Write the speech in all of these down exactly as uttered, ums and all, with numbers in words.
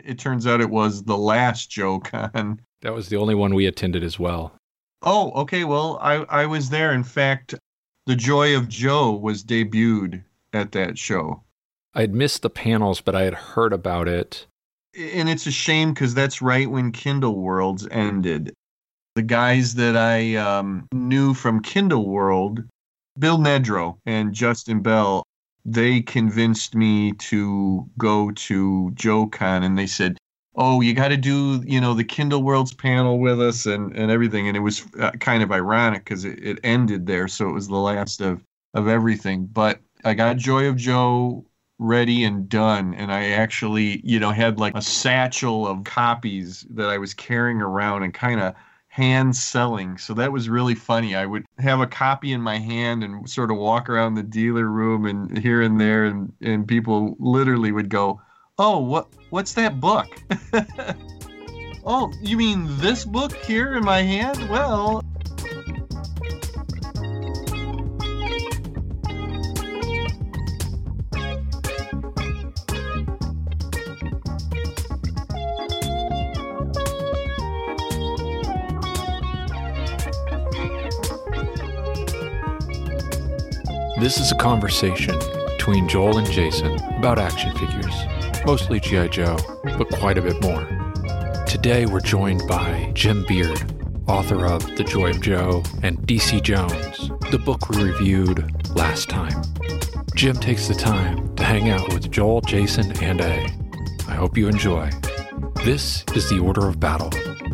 It turns out it was the last JoeCon. That was the only one we attended as well. Oh, okay. Well, I, I was there. In fact, The Joy of Joe was debuted at that show. I'd missed the panels, but I had heard about it. And it's a shame because that's right when Kindle Worlds ended. The guys that I um, knew from Kindle World, Bill Nedrow and Justin Bell, they convinced me to go to JoeCon, and they said, oh, you got to do, you know, the Kindle Worlds panel with us and, and everything. And it was uh, kind of ironic because it, it ended there, so it was the last of, of everything. But I got Joy of Joe ready and done, and I actually, you know, had like a satchel of copies that I was carrying around and kind of hand selling. So that was really funny. I would have a copy in my hand and sort of walk around the dealer room and here and there, and, and people literally would go, oh, what what's that book? Oh, you mean this book here in my hand? Well... This is a conversation between Joel and Jason about action figures, mostly G I. Joe, but quite a bit more. Today we're joined by Jim Beard, author of The Joy of Joe and D C Jones, the book we reviewed last time. Jim takes the time to hang out with Joel, Jason, and A. I hope you enjoy. This is The Order of Battle.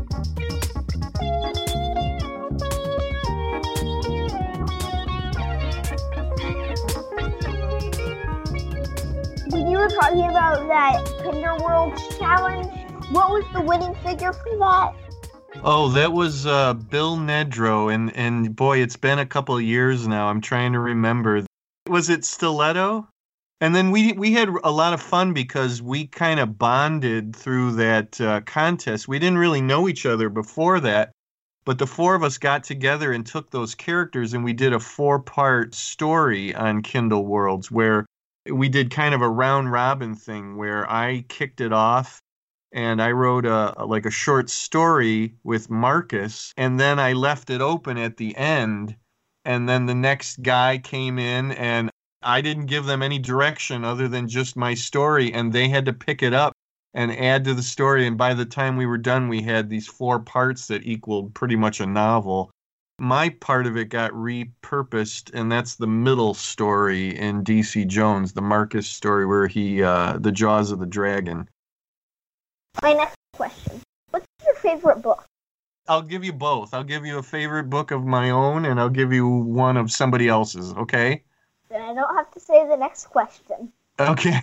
Talking about that Kinder Worlds challenge. What was the winning figure for that? Oh, that was uh, Bill Nedrow, and, and boy, it's been a couple of years now. I'm trying to remember. Was it Stiletto? And then we we had a lot of fun because we kind of bonded through that uh, contest. We didn't really know each other before that, but the four of us got together and took those characters, and we did a four-part story on Kindle Worlds where we did kind of a round robin thing where I kicked it off and I wrote a like a short story with Marcus, and then I left it open at the end, and then the next guy came in and I didn't give them any direction other than just my story, and they had to pick it up and add to the story, and by the time we were done we had these four parts that equaled pretty much a novel. My part of it got repurposed, and that's the middle story in D C Jones, the Marcus story where he, uh, the Jaws of the Dragon. My next question. What's your favorite book? I'll give you both. I'll give you a favorite book of my own, and I'll give you one of somebody else's, okay? Then I don't have to say the next question. Okay.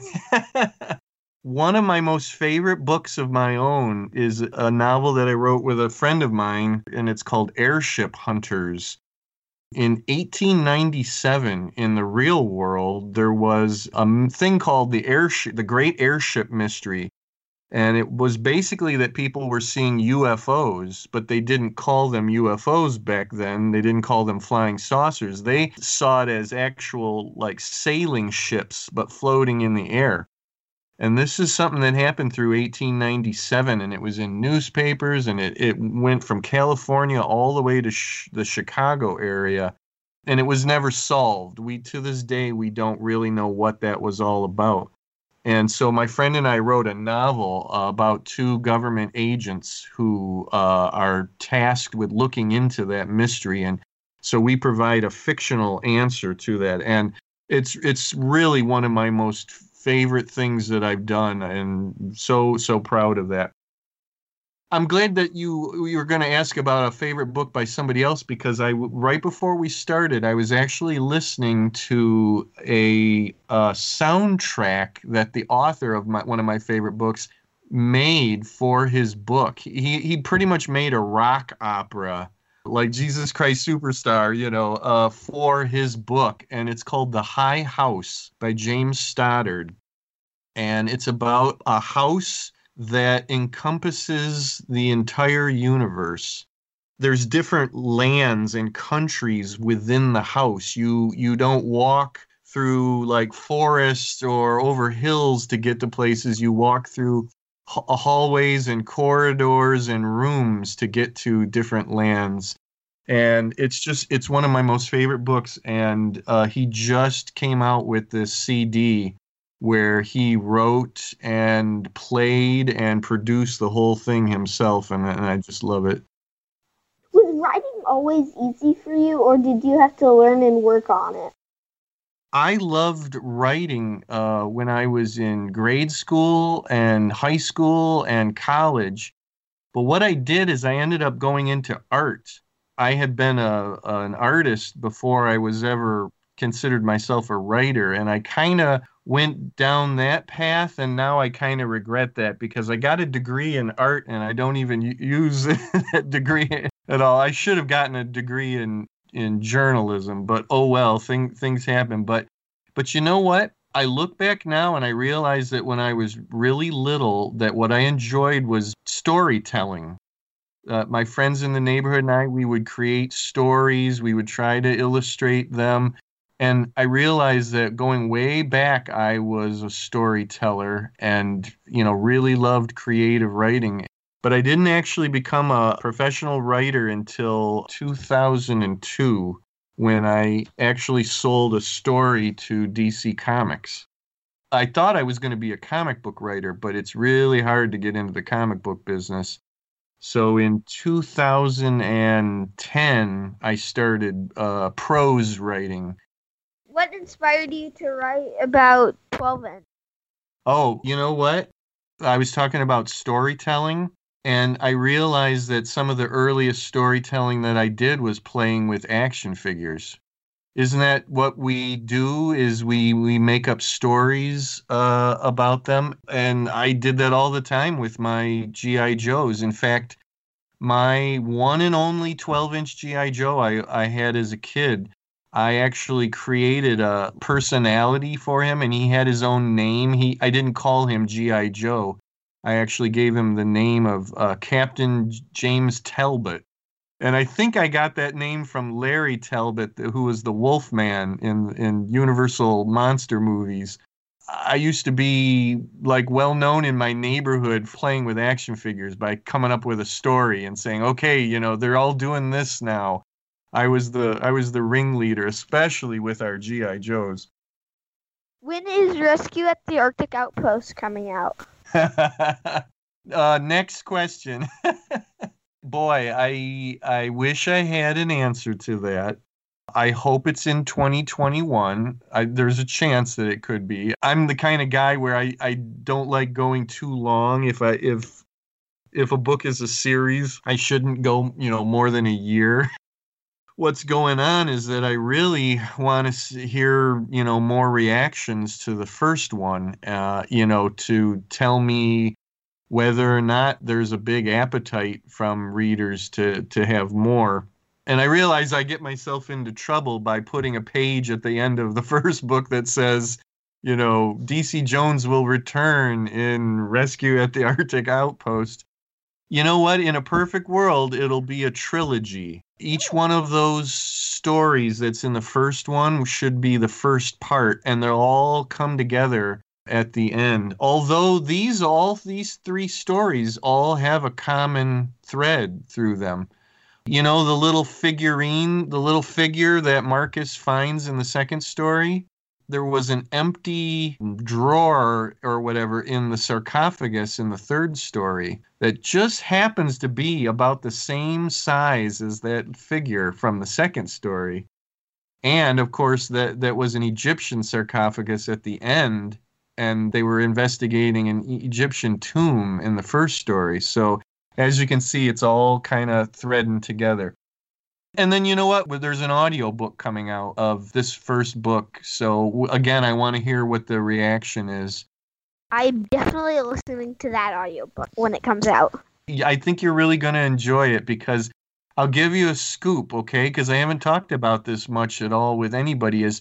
One of my most favorite books of my own is a novel that I wrote with a friend of mine, and it's called Airship Hunters. In eighteen ninety-seven, in the real world, there was a thing called the airship, the Great Airship Mystery. And it was basically that people were seeing U F Os, but they didn't call them U F Os back then. They didn't call them flying saucers. They saw it as actual, like, sailing ships, but floating in the air. And this is something that happened through eighteen ninety-seven, and it was in newspapers, and it, it went from California all the way to sh- the Chicago area, and it was never solved. We, to this day, we don't really know what that was all about. And so my friend and I wrote a novel uh, about two government agents who uh, are tasked with looking into that mystery, and so we provide a fictional answer to that. And it's it's really one of my most favorite things that I've done, and so, so proud of that. I'm glad that you you were going to ask about a favorite book by somebody else, because I, right before we started, I was actually listening to a, a soundtrack that the author of my, one of my favorite books made for his book. He, he pretty much made a rock opera, like Jesus Christ Superstar, you know, uh, for his book. And it's called The High House by James Stoddard. And it's about a house that encompasses the entire universe. There's different lands and countries within the house. You you don't walk through like forests or over hills to get to places. You walk through h- hallways and corridors and rooms to get to different lands. And it's just, it's one of my most favorite books. And uh, he just came out with this C D where he wrote and played and produced the whole thing himself. And, and I just love it. Was writing always easy for you, or did you have to learn and work on it? I loved writing uh, when I was in grade school and high school and college. But what I did is I ended up going into art. I had been a an artist before I was ever considered myself a writer, and I kind of went down that path, and now I kind of regret that because I got a degree in art and I don't even use that degree at all. I should have gotten a degree in in journalism, but oh well, thing, things happen. But but you know what? I look back now and I realize that when I was really little, that what I enjoyed was storytelling. Uh, my friends in the neighborhood and I, we would create stories. We would try to illustrate them. And I realized that going way back, I was a storyteller and, you know, really loved creative writing. But I didn't actually become a professional writer until two thousand two, when I actually sold a story to D C Comics. I thought I was going to be a comic book writer, but it's really hard to get into the comic book business. So in two thousand ten, I started uh, prose writing. What inspired you to write about twelve inch? Oh, you know what? I was talking about storytelling, and I realized that some of the earliest storytelling that I did was playing with action figures. Isn't that what we do, is we, we make up stories uh, about them? And I did that all the time with my G I. Joes. In fact, my one and only twelve inch G I. Joe I, I had as a kid, I actually created a personality for him, and he had his own name. He I didn't call him G I. Joe. I actually gave him the name of uh, Captain James Talbot. And I think I got that name from Larry Talbot, who was the Wolfman in, in Universal monster movies. I used to be like well known in my neighborhood playing with action figures by coming up with a story and saying, okay, you know, they're all doing this now. I was the I was the ringleader, especially with our G I. Joes. When is Rescue at the Arctic Outpost coming out? uh, next question. Boy, I I wish I had an answer to that. I hope it's in twenty twenty-one. I, there's a chance that it could be. I'm the kind of guy where I, I don't like going too long. If I if if a book is a series, I shouldn't go, you know, more than a year. What's going on is that I really want to hear, you know, more reactions to the first one, uh, you know, to tell me whether or not there's a big appetite from readers to, to have more. And I realize I get myself into trouble by putting a page at the end of the first book that says, you know, D C Jones will return in Rescue at the Arctic Outpost. You know what? In a perfect world, it'll be a trilogy. Each one of those stories that's in the first one should be the first part, and they'll all come together at the end. Although these all these three stories all have a common thread through them. You know, the little figurine, the little figure that Marcus finds in the second story? There was an empty drawer or whatever in the sarcophagus in the third story that just happens to be about the same size as that figure from the second story. And, of course, that, that was an Egyptian sarcophagus at the end, and they were investigating an Egyptian tomb in the first story. So, as you can see, it's all kind of threading together. And then, you know what? There's an audio book coming out of this first book. So, again, I want to hear what the reaction is. I'm definitely listening to that audiobook when it comes out. I think you're really going to enjoy it because I'll give you a scoop, okay? Because I haven't talked about this much at all with anybody. Is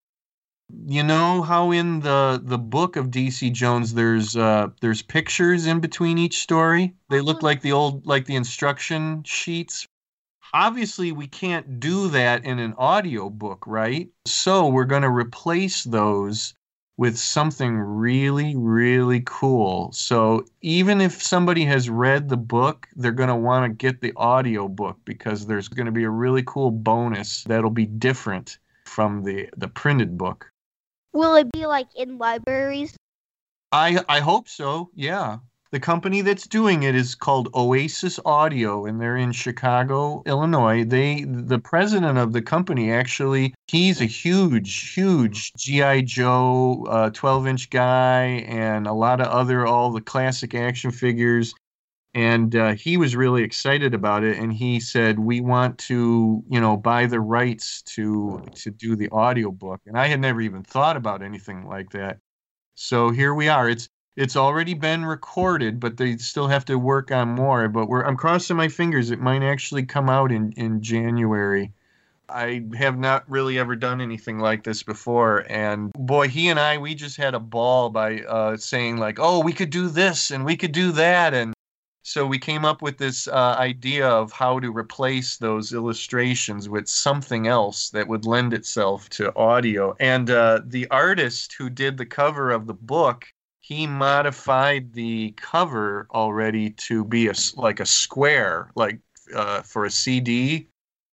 you know how in the, the book of D C Jones there's uh, there's pictures in between each story? They look like the old like the instruction sheets. Obviously, we can't do that in an audio book, right? So we're going to replace those with something really, really cool. So even if somebody has read the book, they're going to want to get the audio book because there's going to be a really cool bonus that'll be different from the, the printed book. Will it be like in libraries? I I hope so, yeah. The company that's doing it is called Oasis Audio, and they're in Chicago, Illinois. They, the president of the company, actually, he's a huge, huge G I. Joe uh, twelve-inch guy and a lot of other, all the classic action figures. And uh, he was really excited about it, and he said, we want to, you know, buy the rights to to do the audiobook. And I had never even thought about anything like that. So here we are. It's It's already been recorded, but they still have to work on more. But we're, I'm crossing my fingers. It might actually come out in, in January. I have not really ever done anything like this before. And boy, he and I, we just had a ball by uh, saying like, oh, we could do this and we could do that. And so we came up with this uh, idea of how to replace those illustrations with something else that would lend itself to audio. And uh, the artist who did the cover of the book, he modified the cover already to be a, like a square, like uh, for a C D.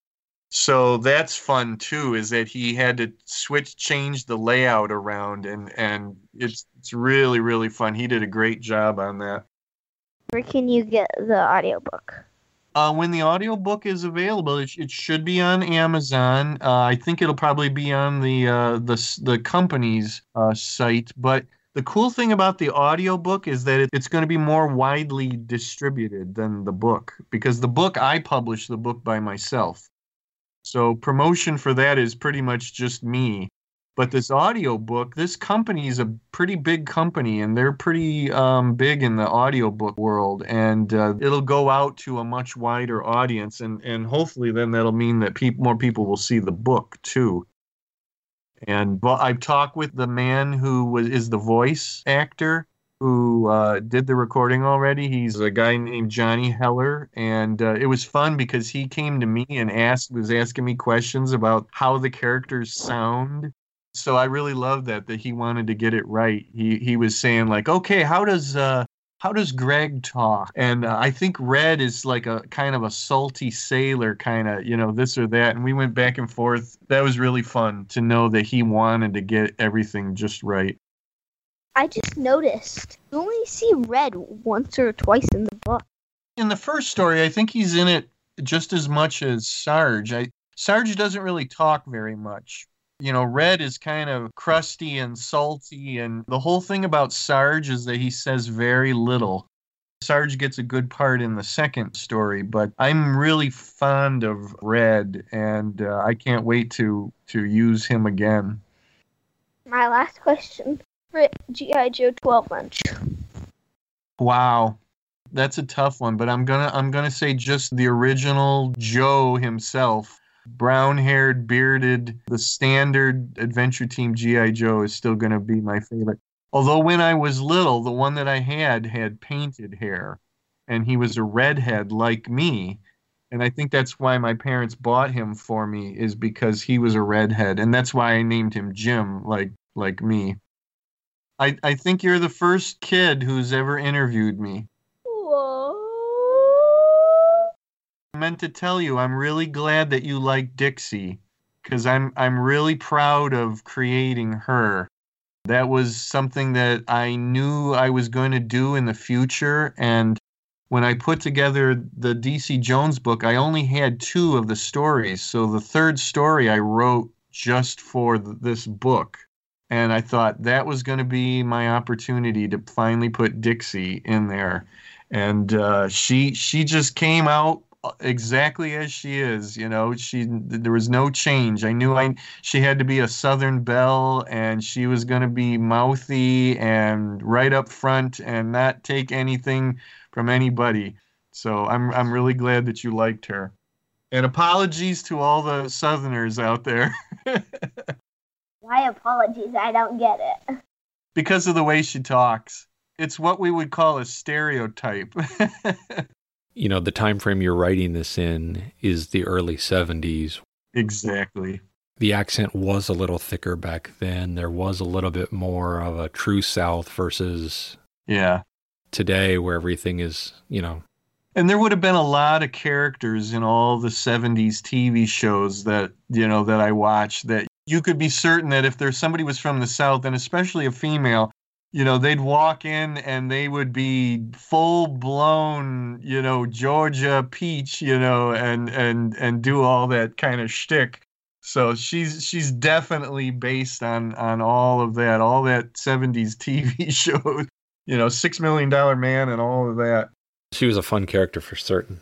So that's fun too, is that he had to switch, change the layout around, and, and it's it's really, really fun. He did a great job on that. Where can you get the audiobook? Uh, when the audiobook is available, it, it should be on Amazon. Uh, I think it'll probably be on the uh, the the company's uh, site, but the cool thing about the audiobook is that it's going to be more widely distributed than the book, because the book, I published the book by myself. So promotion for that is pretty much just me. But this audiobook, this company is a pretty big company, and they're pretty um, big in the audiobook world. And uh, it'll go out to a much wider audience. And, and hopefully then that'll mean that pe- more people will see the book too. And well, I've talked with the man who was is the voice actor who uh, did the recording already. He's a guy named Johnny Heller, and uh, it was fun because he came to me and asked was asking me questions about how the characters sound. So I really loved that that he wanted to get it right. He he was saying like, okay, how does uh, how does Greg talk? And uh, I think Red is like a kind of a salty sailor, kind of, you know, this or that. And we went back and forth. That was really fun to know that he wanted to get everything just right. I just noticed you only see Red once or twice in the book. In the first story, I think he's in it just as much as Sarge. I, Sarge doesn't really talk very much. You know, Red is kind of crusty and salty, and the whole thing about Sarge is that he says very little. Sarge gets a good part in the second story, but I'm really fond of Red, and uh, I can't wait to, to use him again. My last question for G I. Joe twelve-inch. Wow. That's a tough one, but I'm gonna I'm gonna say just the original Joe himself. Brown-haired, bearded, the standard Adventure Team G I. Joe is still going to be my favorite. Although when I was little, the one that I had had painted hair, and he was a redhead like me. And I think that's why my parents bought him for me, is because he was a redhead. And that's why I named him Jim, like like me. I, I think you're the first kid who's ever interviewed me. I meant to tell you, I'm really glad that you like Dixie, because I'm I'm really proud of creating her. That was something that I knew I was going to do in the future, and when I put together the D C Jones book, I only had two of the stories, so the third story I wrote just for th- this book, and I thought that was going to be my opportunity to finally put Dixie in there, and uh, she she just came out exactly as she is. You know, she there was no change. I knew I she had to be a Southern belle, and she was going to be mouthy and right up front and not take anything from anybody. So I'm I'm really glad that you liked her. And apologies to all the Southerners out there. Why apologies? I don't get it. Because of the way she talks. It's what we would call a stereotype. You know, the time frame you're writing this in is the early seventies. Exactly. the accent was a little thicker back then. There was a little bit more of a true South versus yeah today where everything is, you know. And there would have been a lot of characters in all the seventies T V shows that, you know, that I watched that you could be certain that if there's somebody was from the South, and especially a female, you know, they'd walk in and they would be full blown, you know, Georgia peach, you know, and and and do all that kind of shtick. So she's she's definitely based on on all of that, all that seventies T V shows, you know, Six Million Dollar Man and all of that. She was a fun character for certain.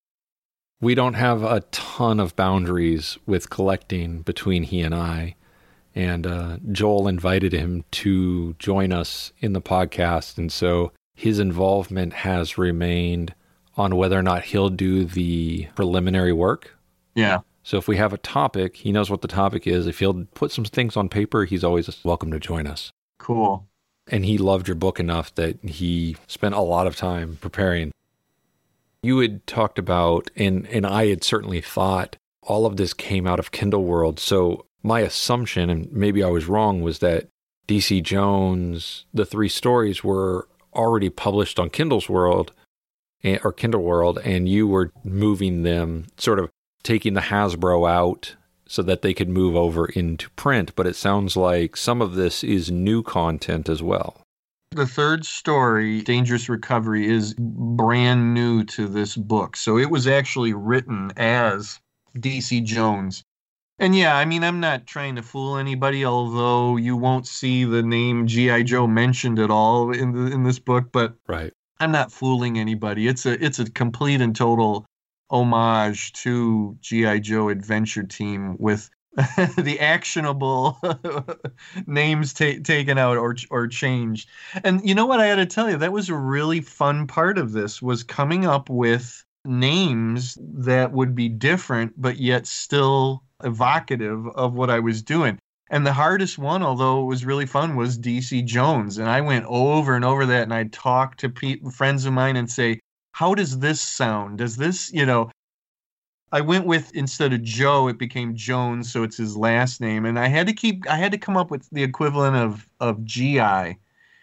We don't have a ton of boundaries with collecting between he and I. And uh, Joel invited him to join us in the podcast. And so his involvement has remained on whether or not he'll do the preliminary work. Yeah. So if we have a topic, he knows what the topic is. If he'll put some things on paper, he's always welcome to join us. Cool. And he loved your book enough that he spent a lot of time preparing. You had talked about, and, and I had certainly thought, all of this came out of Kindle World. So my assumption, and maybe I was wrong, was that D C Jones, the three stories were already published on Kindle's World, or Kindle World, and you were moving them, sort of taking the Hasbro out so that they could move over into print. But it sounds like some of this is new content as well. The third story, Dangerous Recovery, is brand new to this book. So it was actually written as D C Jones. And yeah, I mean, I'm not trying to fool anybody, although you won't see the name G I. Joe mentioned at all in the, in this book, but right. I'm not fooling anybody. It's a it's a complete and total homage to G I. Joe Adventure Team with the actionable names ta- taken out or or changed. And you know what I had to tell you? That was a really fun part of this, was coming up with names that would be different, but yet still evocative of what I was doing. And the hardest one, although it was really fun, was D C Jones. And I went over and over that, and I'd talk to pe- friends of mine and say, how does this sound? Does this, you know, I went with, instead of Joe, it became Jones, so it's his last name. And I had to keep, I had to come up with the equivalent of, of G I.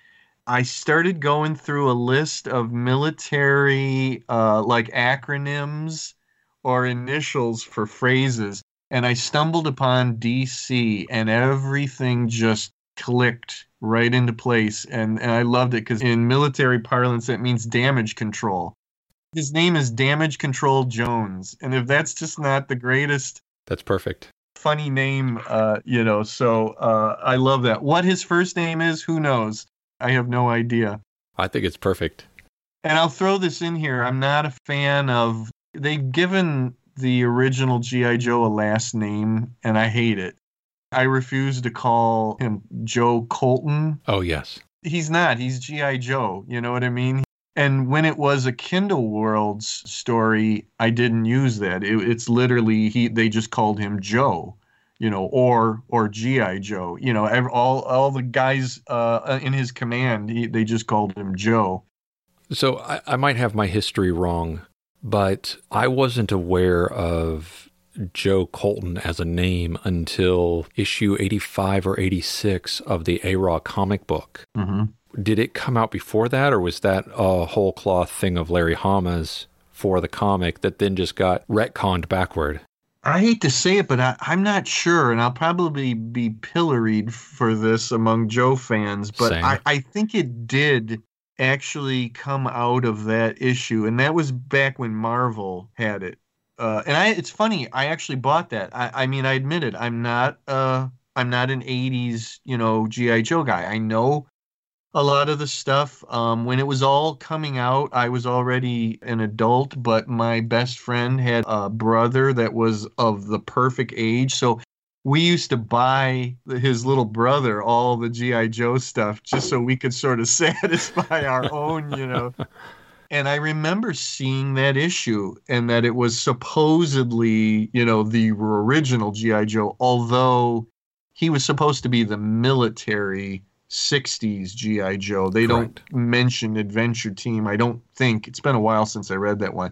I started going through a list of military, uh, like acronyms or initials for phrases. And I stumbled upon D C, and everything just clicked right into place. And, and I loved it, because in military parlance, that means damage control. His name is Damage Control Jones. And if that's just not the greatest... That's perfect. Funny name, uh, you know, so uh, I love that. What his first name is, who knows? I have no idea. I think it's perfect. And I'll throw this in here. I'm not a fan of... They've given the original G I. Joe a last name, and I hate it. I refuse to call him Joe Colton. Oh, yes. He's not. He's G I. Joe. You know what I mean? And when it was a Kindle Worlds story, I didn't use that. It, it's literally, he. they just called him Joe, you know, or or G I. Joe. You know, every, all all the guys uh, in his command, he, they just called him Joe. So I, I might have my history wrong, but I wasn't aware of Joe Colton as a name until issue eighty-five or eighty-six of the A-Raw comic book. Mm-hmm. Did it come out before that, or was that a whole cloth thing of Larry Hama's for the comic that then just got retconned backward? I hate to say it, but I, I'm not sure, and I'll probably be pilloried for this among Joe fans, but I, I think it did actually come out of that issue, and that was back when Marvel had it. Uh, and I, it's funny, I actually bought that. I, I mean, I admit it, I'm not, uh, I'm not an eighties, you know, G I. Joe guy. I know a lot of the stuff. Um, when it was all coming out, I was already an adult, but my best friend had a brother that was of the perfect age. So we used to buy his little brother all the G I. Joe stuff just so we could sort of satisfy our own, you know. And I remember seeing that issue, and that it was supposedly, you know, the original G I. Joe, although he was supposed to be the military sixties G I. Joe. They Correct. Don't mention Adventure Team, I don't think. It's been a while since I read that one.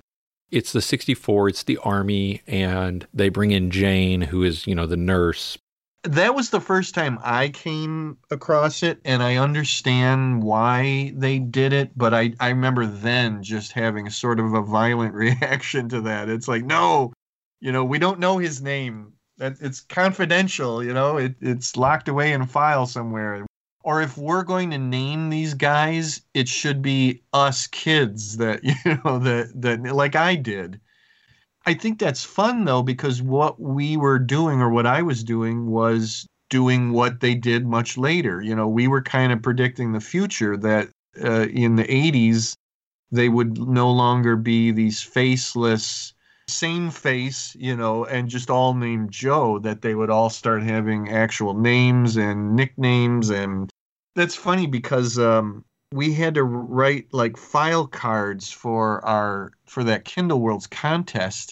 It's the sixty-four, it's the army, and they bring in Jane, who is, you know, the nurse. That was the first time I came across it, and I understand why they did it, but I, I remember then just having sort of a violent reaction to that. It's like, no, you know, we don't know his name. That It's confidential, you know, it, it's locked away in a file somewhere. Or if we're going to name these guys, it should be us kids that, you know, that, that like I did. I think that's fun, though, because what we were doing, or what I was doing, was doing what they did much later. You know, we were kind of predicting the future, that uh, in the eighties, they would no longer be these faceless, same face, you know, and just all named Joe, that they would all start having actual names and nicknames. And that's funny because um, we had to write like file cards for our for that Kindle Worlds contest.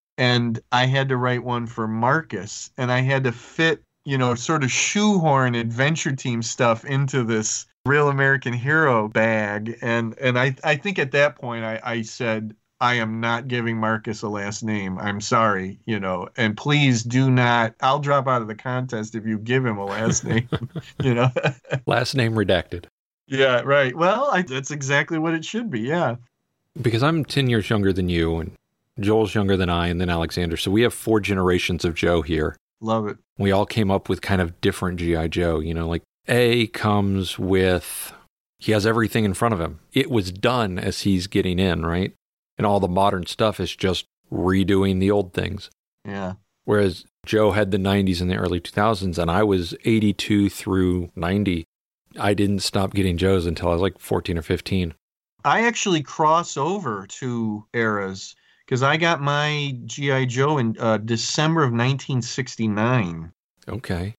And I had to write one for Marcus, and I had to fit, you know, sort of shoehorn Adventure Team stuff into this Real American Hero bag. And and I, I think at that point I, I said, I am not giving Marcus a last name. I'm sorry, you know, and please do not, I'll drop out of the contest if you give him a last name, you know. Last name redacted. Yeah, right. Well, I, that's exactly what it should be, yeah. Because I'm ten years younger than you, and Joel's younger than I, and then Alexander. So we have four generations of Joe here. Love it. We all came up with kind of different G I. Joe. You know, like A comes with, he has everything in front of him. It was done as he's getting in, right? And all the modern stuff is just redoing the old things. Yeah. Whereas Joe had the nineties and the early two thousands, and I was eighty-two through ninety. I didn't stop getting Joes until I was like fourteen or fifteen. I actually cross over two eras, because I got my G I. Joe in uh, December of nineteen sixty-nine. Okay.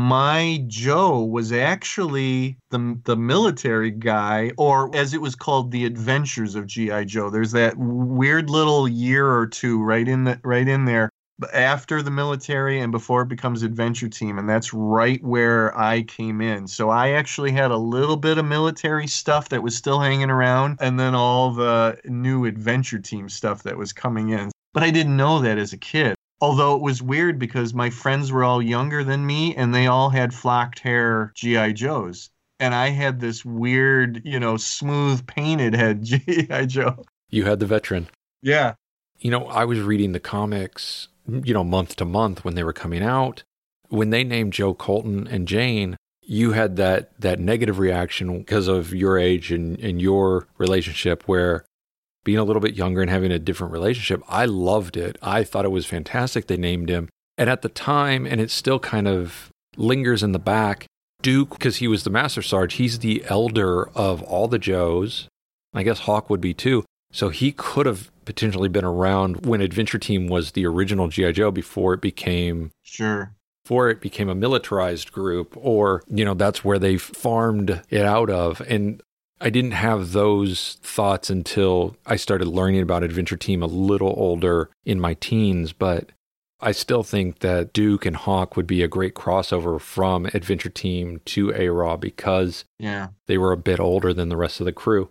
My Joe was actually the the military guy, or as it was called, the Adventures of G I. Joe. There's that weird little year or two right in the, right in there after the military and before it becomes Adventure Team, and that's right where I came in. So I actually had a little bit of military stuff that was still hanging around, and then all the new Adventure Team stuff that was coming in. But I didn't know that as a kid. Although it was weird because my friends were all younger than me, and they all had flocked hair G I. Joes. And I had this weird, you know, smooth painted head G I. Joe. You had the veteran. Yeah. You know, I was reading the comics, you know, month to month when they were coming out. When they named Joe Colton and Jane, you had that that negative reaction because of your age and, and your relationship, where being a little bit younger and having a different relationship, I loved it. I thought it was fantastic they named him. And at the time, and it still kind of lingers in the back, Duke, because he was the Master Sarge, he's the elder of all the Joes. I guess Hawk would be too. So he could have potentially been around when Adventure Team was the original G I. Joe before it became... Sure. Before it became a militarized group, or, you know, that's where they farmed it out of. And I didn't have those thoughts until I started learning about Adventure Team a little older in my teens, but I still think that Duke and Hawk would be a great crossover from Adventure Team to A-Raw because yeah. they were a bit older than the rest of the crew.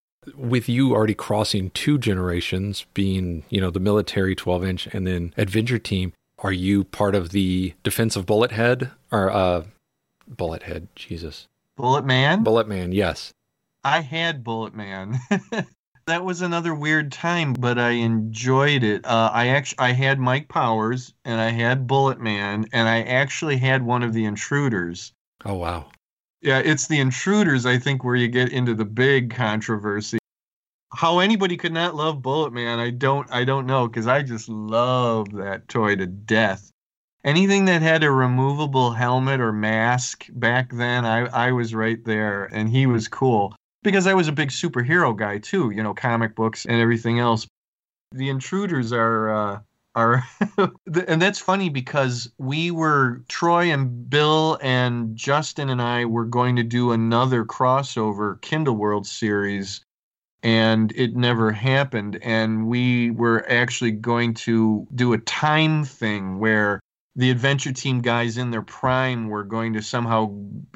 With you already crossing two generations, being, you know, the military twelve inch and then Adventure Team, are you part of the Defense of Bullet Head? Or, uh, Bullet Head, Jesus. Bullet Man? Bullet Man, yes. I had Bullet Man. That was another weird time, but I enjoyed it. Uh, I actually I had Mike Powers, and I had Bullet Man, and I actually had one of the Intruders. Oh, wow. Yeah, it's the Intruders, I think, where you get into the big controversy. How anybody could not love Bullet Man, I don't I don't know, because I just love that toy to death. Anything that had a removable helmet or mask back then, I, I was right there, and he was cool. Because I was a big superhero guy, too, you know, comic books and everything else. The Intruders are... Uh, are and that's funny because we were, Troy and Bill and Justin and I were going to do another crossover Kindle World series, and it never happened. And we were actually going to do a time thing where the Adventure Team guys in their prime were going to somehow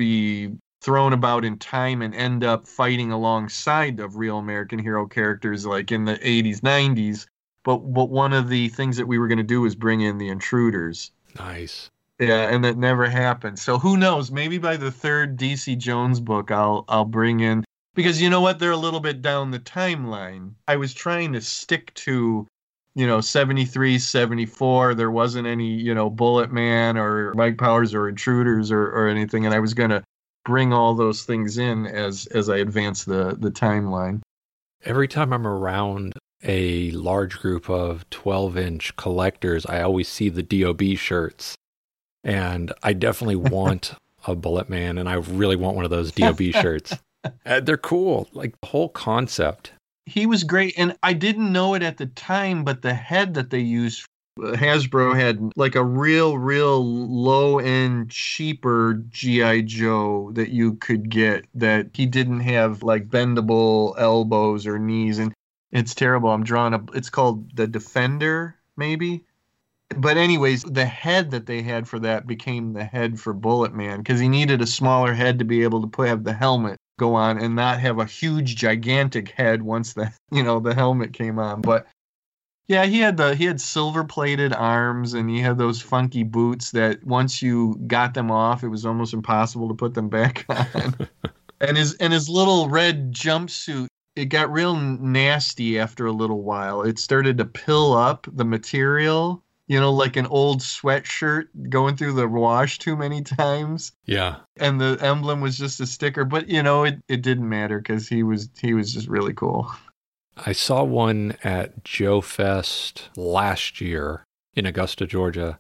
be thrown about in time and end up fighting alongside of Real American Hero characters like in the eighties, nineties. But, but one of the things that we were going to do was bring in the Intruders. Nice. Yeah, and that never happened. So who knows? Maybe by the third D C Jones book, I'll I'll bring in, because you know what? They're a little bit down the timeline. I was trying to stick to, you know, seventy-three, seventy-four. There wasn't any, you know, Bullet Man or Mike Powers or Intruders or, or anything, and I was going to bring all those things in as as I advance the the timeline. Every time I'm around a large group of twelve-inch collectors, I always see the D O B shirts. And I definitely want a Bullet Man, and I really want one of those D O B shirts. Uh, they're cool, like the whole concept. He was great, and I didn't know it at the time, but the head that they used, uh, Hasbro had like a real, real low-end, cheaper G I. Joe that you could get, that he didn't have like bendable elbows or knees, and it's terrible. I'm drawing a, it's called the Defender, maybe? But anyways, the head that they had for that became the head for Bullet Man, because he needed a smaller head to be able to put, have the helmet go on and not have a huge, gigantic head once the, you know, the helmet came on. But yeah, he had the he had silver plated arms, and he had those funky boots that once you got them off, it was almost impossible to put them back on. and his and his little red jumpsuit, it got real nasty after a little while. It started to pill up the material. You know, like an old sweatshirt going through the wash too many times. Yeah. And the emblem was just a sticker. But, you know, it, it didn't matter because he was he was just really cool. I saw one at Joe Fest last year in Augusta, Georgia.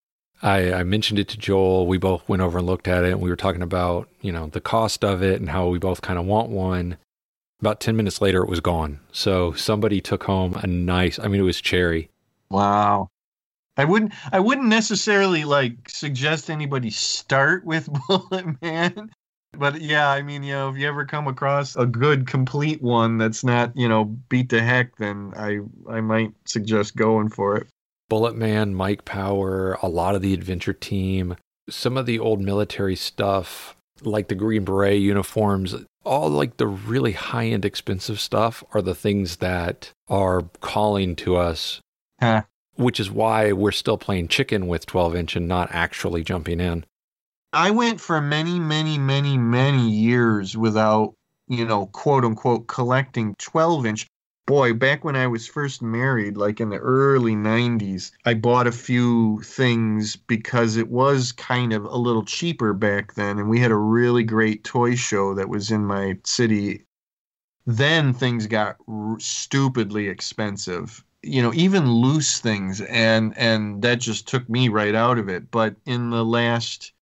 I, I mentioned it to Joel. We both went over and looked at it, and we were talking about, you know, the cost of it and how we both kind of want one. About ten minutes later, it was gone. So somebody took home a nice, I mean, it was cherry. Wow. I wouldn't I wouldn't necessarily like suggest anybody start with Bullet Man. But yeah, I mean, you know, if you ever come across a good complete one that's not, you know, beat to heck, then I I might suggest going for it. Bullet Man, Mike Power, a lot of the Adventure Team, some of the old military stuff, like the Green Beret uniforms, all like the really high-end expensive stuff are the things that are calling to us. Huh. Which is why we're still playing chicken with twelve inch and not actually jumping in. I went for many, many, many, many years without, you know, quote unquote, collecting twelve inch. Boy, back when I was first married, like in the early nineties, I bought a few things because it was kind of a little cheaper back then. And we had a really great toy show that was in my city. Then things got r- stupidly expensive. You know, even loose things, and and that just took me right out of it. But in the last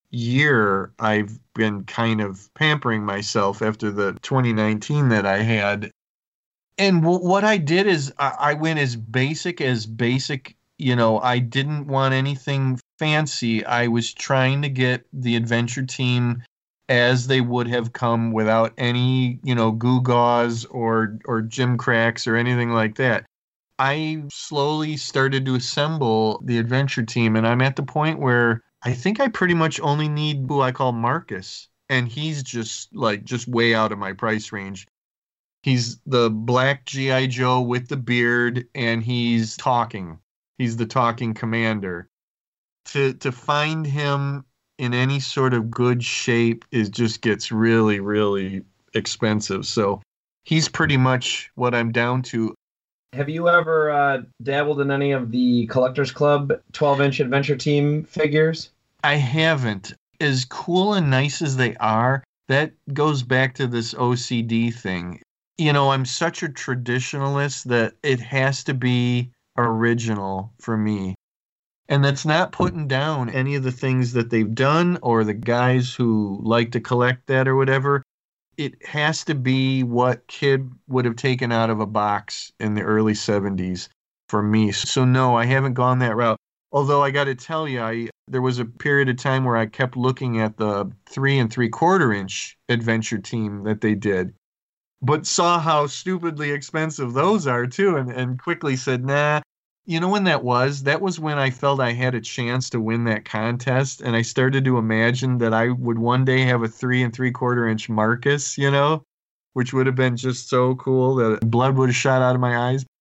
year, I've been kind of pampering myself after the twenty nineteen that I had. And w- what I did is I-, I went as basic as basic, you know, I didn't want anything fancy. I was trying to get the Adventure Team as they would have come without any, you know, gewgaws or or gym cracks or anything like that. I slowly started to assemble the Adventure Team, and I'm at the point where I think I pretty much only need who I call Marcus, and he's just like just way out of my price range. He's the black G I. Joe with the beard, and he's talking. He's the talking commander. To to find him in any sort of good shape is just gets really, really expensive. So he's pretty much what I'm down to. Have you ever uh, dabbled in any of the Collectors Club twelve inch Adventure Team figures? I haven't. As cool and nice as they are, that goes back to this O C D thing. You know, I'm such a traditionalist that it has to be original for me. And that's not putting down any of the things that they've done or the guys who like to collect that or whatever. It has to be what kid would have taken out of a box in the early seventies for me. So no, I haven't gone that route. Although I got to tell you, I there was a period of time where I kept looking at the three and three quarter inch Adventure Team that they did, but saw how stupidly expensive those are too, and, and quickly said, nah. You know when that was? That was when I felt I had a chance to win that contest, and I started to imagine that I would one day have a three and three quarter inch Marcus, you know, which would have been just so cool that blood would have shot out of my eyes.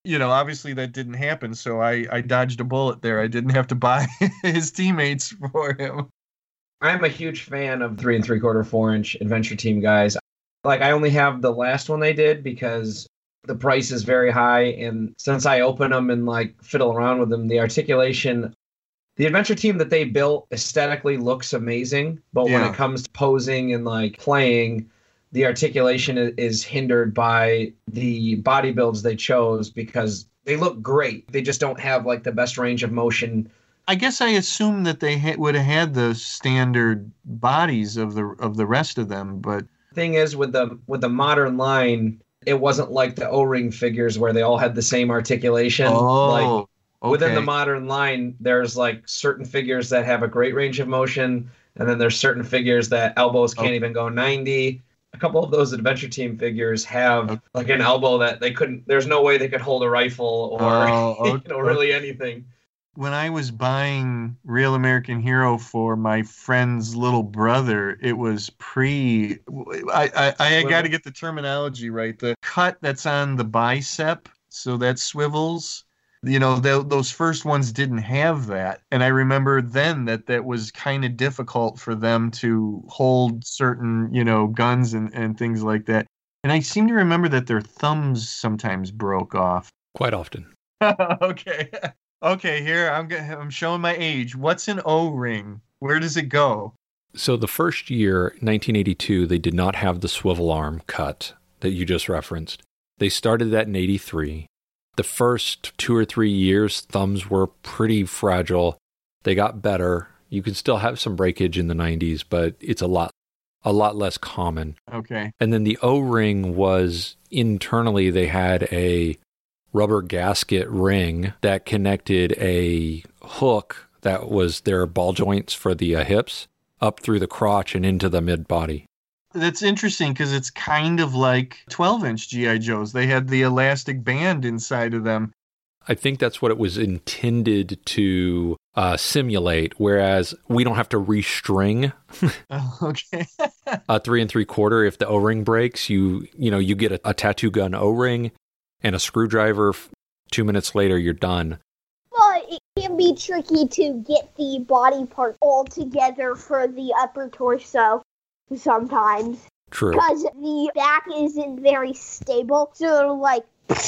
You know, obviously that didn't happen, so I, I dodged a bullet there. I didn't have to buy his teammates for him. I'm a huge fan of three and three quarter, four inch Adventure Team guys. Like, I only have the last one they did because the price is very high, and since I open them and like fiddle around with them, the articulation, the Adventure Team that they built aesthetically looks amazing, but Yeah. when it comes to posing and like playing, the articulation i- is hindered by the body builds they chose because they look great. They just don't have like the best range of motion. I guess I assumed that they ha- would have had the standard bodies of the of the rest of them, but Thing is, with the with the modern line, it wasn't like the O-ring figures where they all had the same articulation. Like, oh, okay. within the modern line, there's like certain figures that have a great range of motion, and then there's certain figures that elbows can't Okay. even go ninety. A couple of those Adventure Team figures have Okay. like an elbow that they couldn't. There's no way they could hold a rifle or Oh, you okay. know, really anything. When I was buying Real American Hero for my friend's little brother, it was pre. I I, I got to get the terminology right. The cut that's on the bicep, so that swivels. You know, th- those first ones didn't have that, and I remember then that that was kind of difficult for them to hold certain, you know, guns and and things like that. And I seem to remember that their thumbs sometimes broke off. Quite often. Okay. Okay, here I'm go- I'm showing my age. What's an O-ring? Where does it go? So the first year, nineteen eighty-two, they did not have the swivel arm cut that you just referenced. They started that in eighty-three. The first two or three years, thumbs were pretty fragile. They got better. You can still have some breakage in the nineties, but it's a lot, a lot less common. Okay. And then the O-ring was internally, they had a rubber gasket ring that connected a hook that was their ball joints for the uh, hips up through the crotch and into the mid-body. That's interesting because it's kind of like twelve inch G I. Joes. They had the elastic band inside of them. I think that's what it was intended to uh, simulate, whereas we don't have to restring Oh, okay. a three and three quarter. If the O-ring breaks, you you know you get a, a tattoo gun O-ring and a screwdriver. Two minutes later, you're done. But it can be tricky to get the body part all together for the upper torso sometimes. True. Because the back isn't very stable. So it'll like...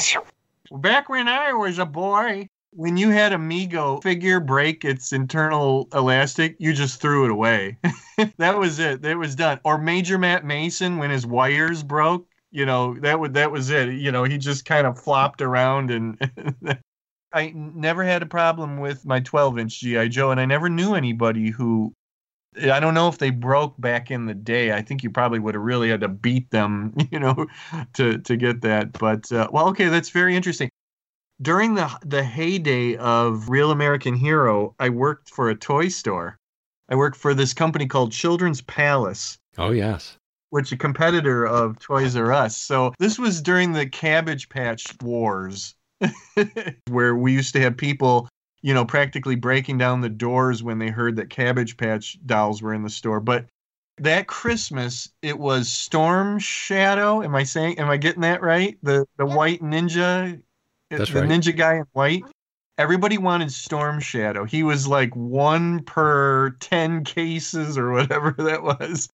Back when I was a boy, when you had a Mego figure break its internal elastic, you just threw it away. That was it. That was done. Or Major Matt Mason, when his wires broke, you know, that would that was it. You know, he just kind of flopped around, and I never had a problem with my twelve inch G I. Joe, and I never knew anybody who, I don't know if they broke back in the day. I think you probably would have really had to beat them, you know, to to get that. But uh, well, okay, that's very interesting. During the the heyday of Real American Hero, I worked for a toy store. I worked for this company called Children's Palace, Oh, yes. which is a competitor of Toys R Us. So this was during the Cabbage Patch Wars, where we used to have people, you know, practically breaking down the doors when they heard that Cabbage Patch dolls were in the store. But that Christmas, it was Storm Shadow. Am I saying? Am I getting that right? The the white ninja, That's the right. ninja guy in white. Everybody wanted Storm Shadow. He was like one per ten cases or whatever that was.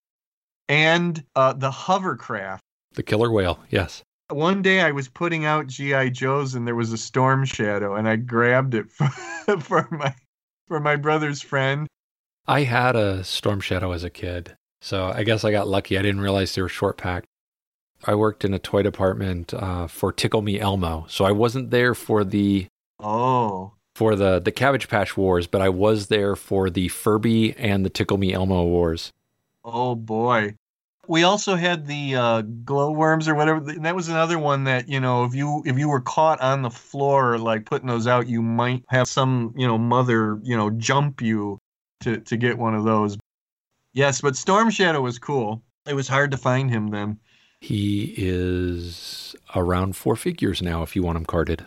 And uh, the hovercraft. The killer whale, yes. One day I was putting out G I. Joes and there was a Storm Shadow, and I grabbed it for, for my for my brother's friend. I had a Storm Shadow as a kid, so I guess I got lucky. I didn't realize they were short packed. I worked in a toy department uh, for Tickle Me Elmo, so I wasn't there for the Oh. for the the Cabbage Patch Wars, but I was there for the Furby and the Tickle Me Elmo Wars. Oh boy. We also had the uh, glowworms or whatever. And that was another one that, you know, if you if you were caught on the floor like putting those out, you might have some, you know, mother, you know, jump you to to get one of those. Yes, but Storm Shadow was cool. It was hard to find him then. He is around four figures now if you want him carded.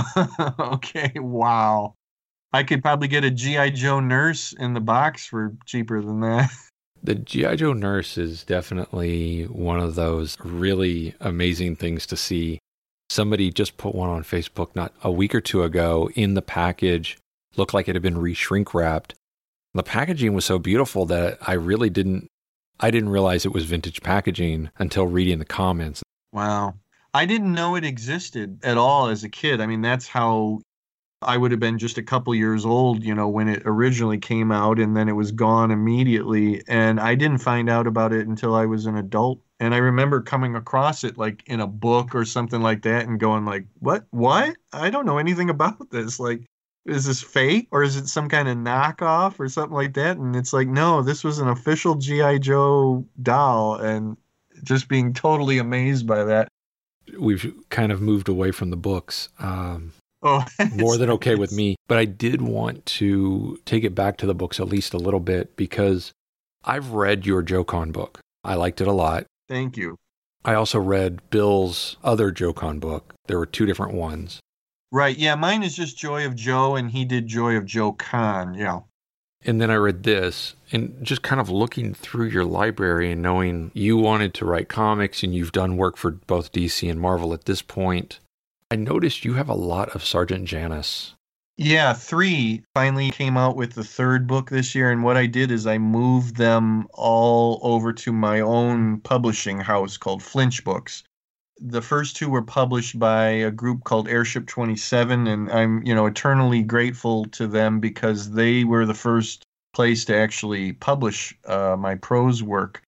Okay, wow. I could probably get a G I. Joe nurse in the box for cheaper than that. The G I. Joe nurse is definitely one of those really amazing things to see. Somebody just put one on Facebook not a week or two ago in the package, looked like it had been re-shrink wrapped. The packaging was so beautiful that I really didn't, I didn't realize it was vintage packaging until reading the comments. Wow. I didn't know it existed at all as a kid. I mean, that's how I would have been just a couple years old, you know, when it originally came out, and then it was gone immediately. And I didn't find out about it until I was an adult. And I remember coming across it like in a book or something like that and going like, what, what? I don't know anything about this. Like, is this fake or is it some kind of knockoff or something like that? And it's like, no, this was an official G I. Joe doll, and just being totally amazed by that. We've kind of moved away from the books. Um, oh, more than okay with me. But I did want to take it back to the books at least a little bit, because I've read your JoeCon book. I liked it a lot. Thank you. I also read Bill's other JoeCon book. There were two different ones. Right. Yeah, mine is just Joy of Joe, and he did Joy of Joe Con. Yeah. And then I read this, and just kind of looking through your library and knowing you wanted to write comics and you've done work for both D C and Marvel at this point, I noticed you have a lot of Sergeant Janus. Yeah, three finally came out with the third book this year, and what I did is I moved them all over to my own publishing house called Flinch Books. The first two were published by a group called Airship twenty-seven, and I'm, you know, eternally grateful to them because they were the first place to actually publish uh, my prose work.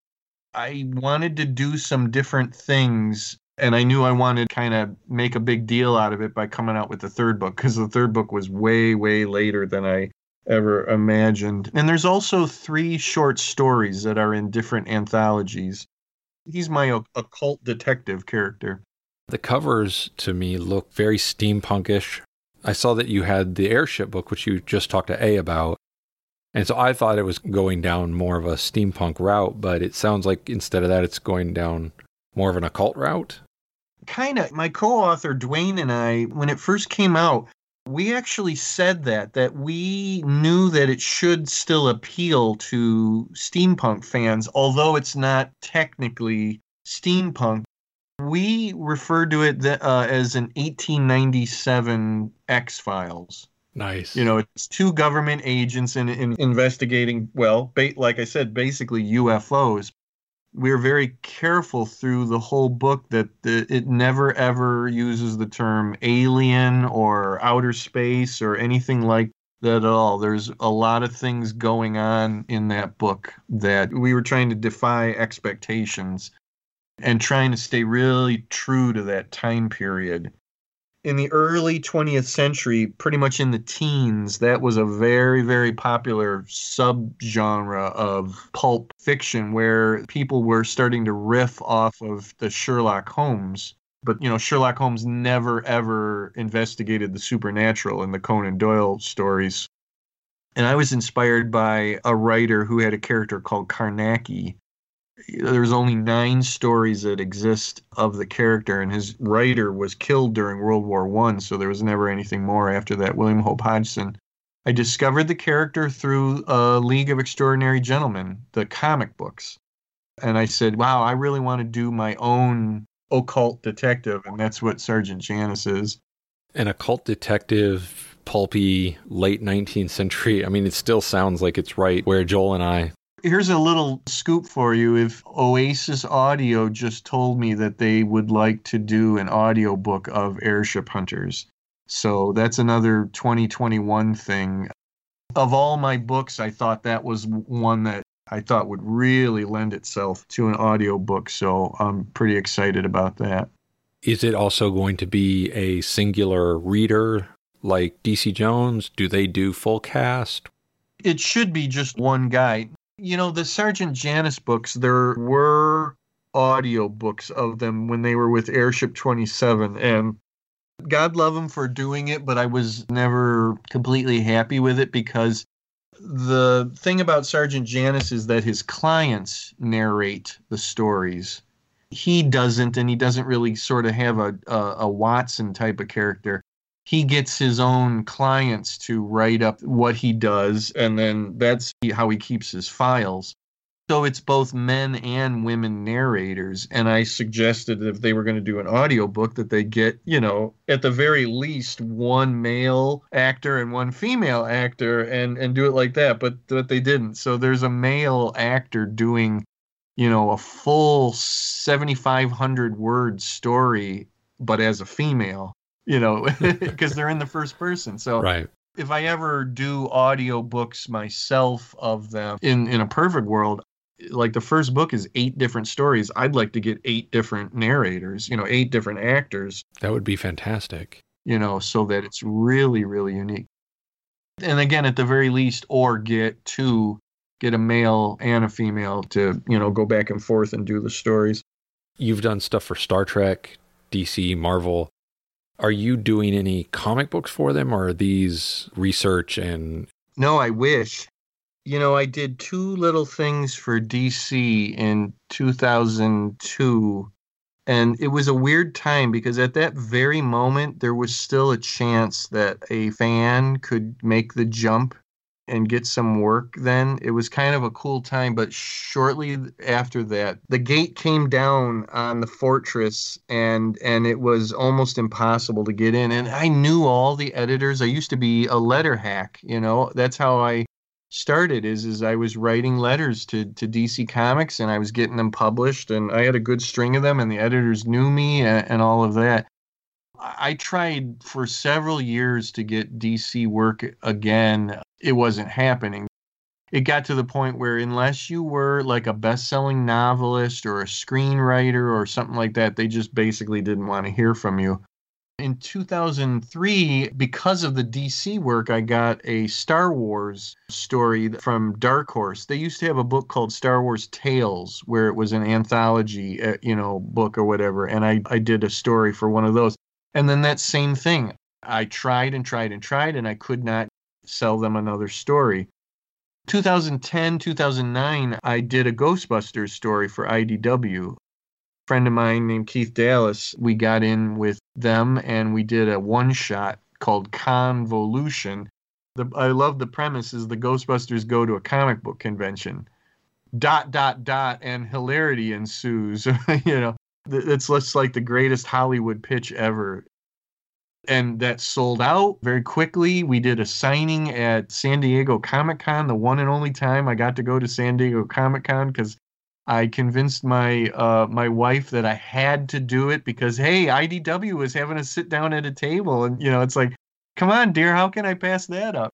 I wanted to do some different things, and I knew I wanted to kind of make a big deal out of it by coming out with the third book, because the third book was way, way later than I ever imagined. And there's also three short stories that are in different anthologies. He's my occult detective character. The covers to me look very steampunkish. I saw that you had the Airship book, which you just talked to A about. And so I thought it was going down more of a steampunk route, but it sounds like instead of that, it's going down more of an occult route. Kind of. My co-author, Dwayne, and I, when it first came out, we actually said that, that we knew that it should still appeal to steampunk fans, although it's not technically steampunk. We referred to it th- uh, as an eighteen ninety-seven X-Files. Nice. You know, it's two government agents in, in investigating, well, ba- like I said, basically U F Os. We're very careful through the whole book that the, it never ever uses the term alien or outer space or anything like that at all. There's a lot of things going on in that book that we were trying to defy expectations and trying to stay really true to that time period. In the early twentieth century, pretty much in the teens, that was a very, very popular subgenre of pulp fiction where people were starting to riff off of the Sherlock Holmes. But, you know, Sherlock Holmes never, ever investigated the supernatural in the Conan Doyle stories. And I was inspired by a writer who had a character called Carnacki. There's only nine stories that exist of the character, and his writer was killed during World War One, so there was never anything more after that. William Hope Hodgson. I discovered the character through a League of Extraordinary Gentlemen, the comic books. And I said, wow, I really want to do my own occult detective, and that's what Sergeant Janus is. An occult detective, pulpy, late nineteenth century. I mean, it still sounds like it's right where Joel and I... Here's a little scoop for you. If Oasis Audio just told me that they would like to do an audiobook of Airship Hunters. So that's another twenty twenty-one thing. Of all my books, I thought that was one that I thought would really lend itself to an audiobook. So I'm pretty excited about that. Is it also going to be a singular reader like D C Jones? Do they do full cast? It should be just one guy. You know, the Sergeant Janus books, there were audio books of them when they were with Airship twenty-seven, and God love them for doing it, but I was never completely happy with it because the thing about Sergeant Janus is that his clients narrate the stories. He doesn't, and he doesn't really sort of have a, a, a Watson type of character. He gets his own clients to write up what he does, and then that's how he keeps his files. So it's both men and women narrators. And I suggested that if they were going to do an audiobook that they get, you know, at the very least one male actor and one female actor and, and do it like that. But, but they didn't. So there's a male actor doing, you know, a full seventy-five hundred word story, but as a female, you know, because they're in the first person. So Right. if I ever do audiobooks myself of them in, in a perfect world, like the first book is eight different stories. I'd like to get eight different narrators, you know, eight different actors, That would be fantastic. you know, so that it's really, really unique. And again, at the very least, or get two, get a male and a female to, you know, go back and forth and do the stories. You've done stuff for Star Trek, D C, Marvel. Are you doing any comic books for them, or are these research and... No, I wish. You know, I did two little things for D C in two thousand two, and it was a weird time because at that very moment, there was still a chance that a fan could make the jump and get some work then. It was kind of a cool time, but shortly after that, the gate came down on the Fortress, and and it was almost impossible to get in. And I knew all the editors. I used to be a letter hack, you know. That's how I started, is is I was writing letters to, to D C Comics, and I was getting them published, and I had a good string of them, and the editors knew me and, and all of that. I tried for several years to get D C work again. It wasn't happening. It got to the point where unless you were like a best-selling novelist or a screenwriter or something like that, they just basically didn't want to hear from you. In two thousand three, because of the D C work, I got a Star Wars story from Dark Horse. They used to have a book called Star Wars Tales, where it was an anthology, uh, you know, book or whatever. And I, I did a story for one of those. And then that same thing, I tried and tried and tried, and I could not sell them another story. two thousand ten, two thousand nine, I did a Ghostbusters story for I D W. A friend of mine named Keith Dallas, we got in with them, and we did a one-shot called Convolution. The, I love the premise is the Ghostbusters go to a comic book convention. Dot, dot, dot, and hilarity ensues. You know, it's just like the greatest Hollywood pitch ever. And that sold out very quickly. We did a signing at San Diego Comic-Con, the one and only time I got to go to San Diego Comic-Con, because I convinced my uh, my wife that I had to do it because, hey, I D W was having us sit down at a table. And, you know, it's like, come on, dear, how can I pass that up?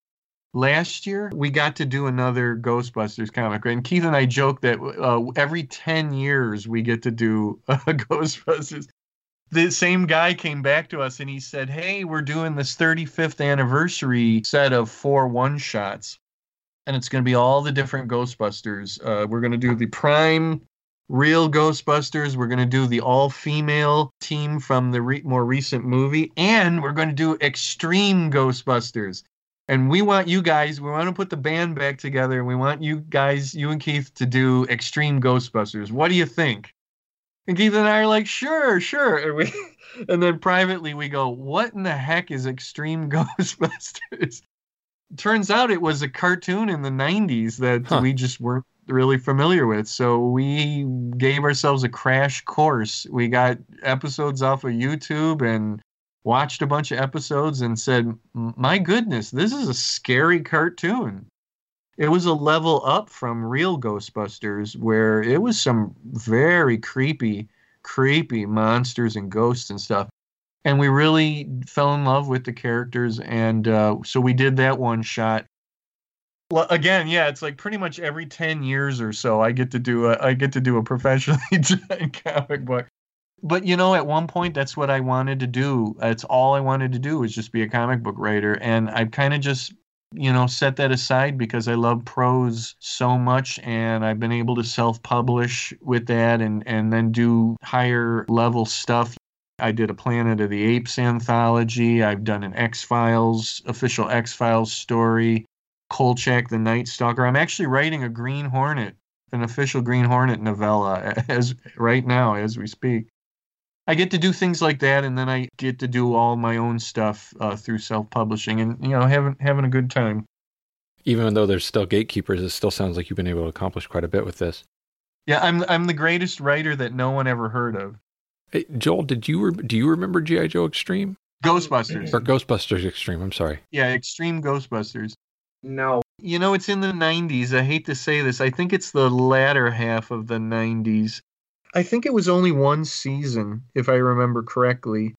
Last year, we got to do another Ghostbusters comic. And Keith and I joked that uh, every ten years we get to do uh, Ghostbusters. The same guy came back to us and he said, hey, we're doing this thirty-fifth anniversary set of four one-shots. And it's going to be all the different Ghostbusters. Uh, we're going to do the prime real Ghostbusters. We're going to do the all-female team from the re- more recent movie. And we're going to do extreme Ghostbusters. And we want you guys, we want to put the band back together. And we want you guys, you and Keith, to do extreme Ghostbusters. What do you think? And Keith and I are like, sure, sure. And, we, and then privately we go, what in the heck is Extreme Ghostbusters? Turns out it was a cartoon in the nineties that huh. we just weren't really familiar with. So we gave ourselves a crash course. We got episodes off of YouTube and watched a bunch of episodes and said, my goodness, this is a scary cartoon. It was a level up from real Ghostbusters, where it was some very creepy, creepy monsters and ghosts and stuff. And we really fell in love with the characters. And uh, so we did that one shot. Well, again, yeah, it's like pretty much every ten years or so, I get to do a, I get to do a professionally done comic book. But, you know, at one point, that's what I wanted to do. That's all I wanted to do was just be a comic book writer. And I've kind of just, you know, set that aside because I love prose so much, and I've been able to self-publish with that and, and then do higher level stuff. I did a Planet of the Apes anthology. I've done an X-Files, official X-Files story, Kolchak the Night Stalker. I'm actually writing a Green Hornet, an official Green Hornet novella as right now as we speak. I get to do things like that, and then I get to do all my own stuff uh, through self-publishing and, you know, having having a good time. Even though there's still gatekeepers, it still sounds like you've been able to accomplish quite a bit with this. Yeah, I'm I'm the greatest writer that no one ever heard of. Hey, Joel, did you re- do you remember G I. Joe Extreme? Ghostbusters. Or Ghostbusters Extreme, I'm sorry. Yeah, Extreme Ghostbusters. No. You know, it's in the nineties. I hate to say this. I think it's the latter half of the nineties. I think it was only one season, if I remember correctly.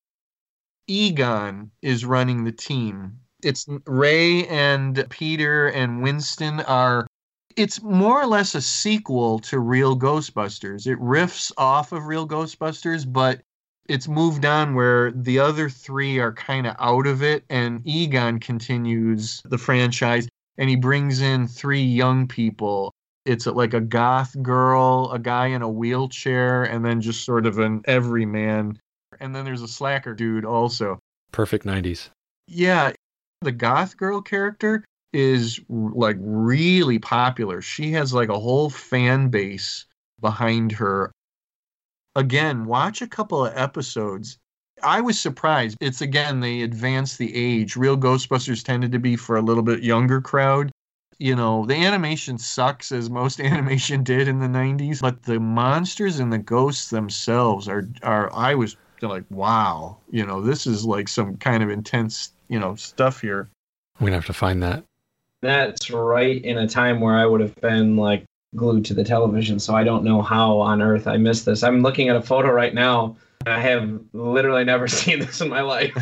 Egon is running the team. It's Ray and Peter and Winston are... It's more or less a sequel to Real Ghostbusters. It riffs off of Real Ghostbusters, but it's moved on where the other three are kind of out of it, and Egon continues the franchise, and he brings in three young people. It's like a goth girl, a guy in a wheelchair, and then just sort of an everyman. And then there's a slacker dude also. Perfect nineties. Yeah, the goth girl character is like really popular. She has like a whole fan base behind her. Again, watch a couple of episodes. I was surprised. It's again, they advanced the age. Real Ghostbusters tended to be for a little bit younger crowd. You know, the animation sucks as most animation did in the nineties, but the monsters and the ghosts themselves are, are I was like, wow, you know, this is like some kind of intense, you know, stuff here. We're going to have to find that. That's right in a time where I would have been like glued to the television, so I don't know how on earth I missed this. I'm looking at a photo right now. I have literally never seen this in my life.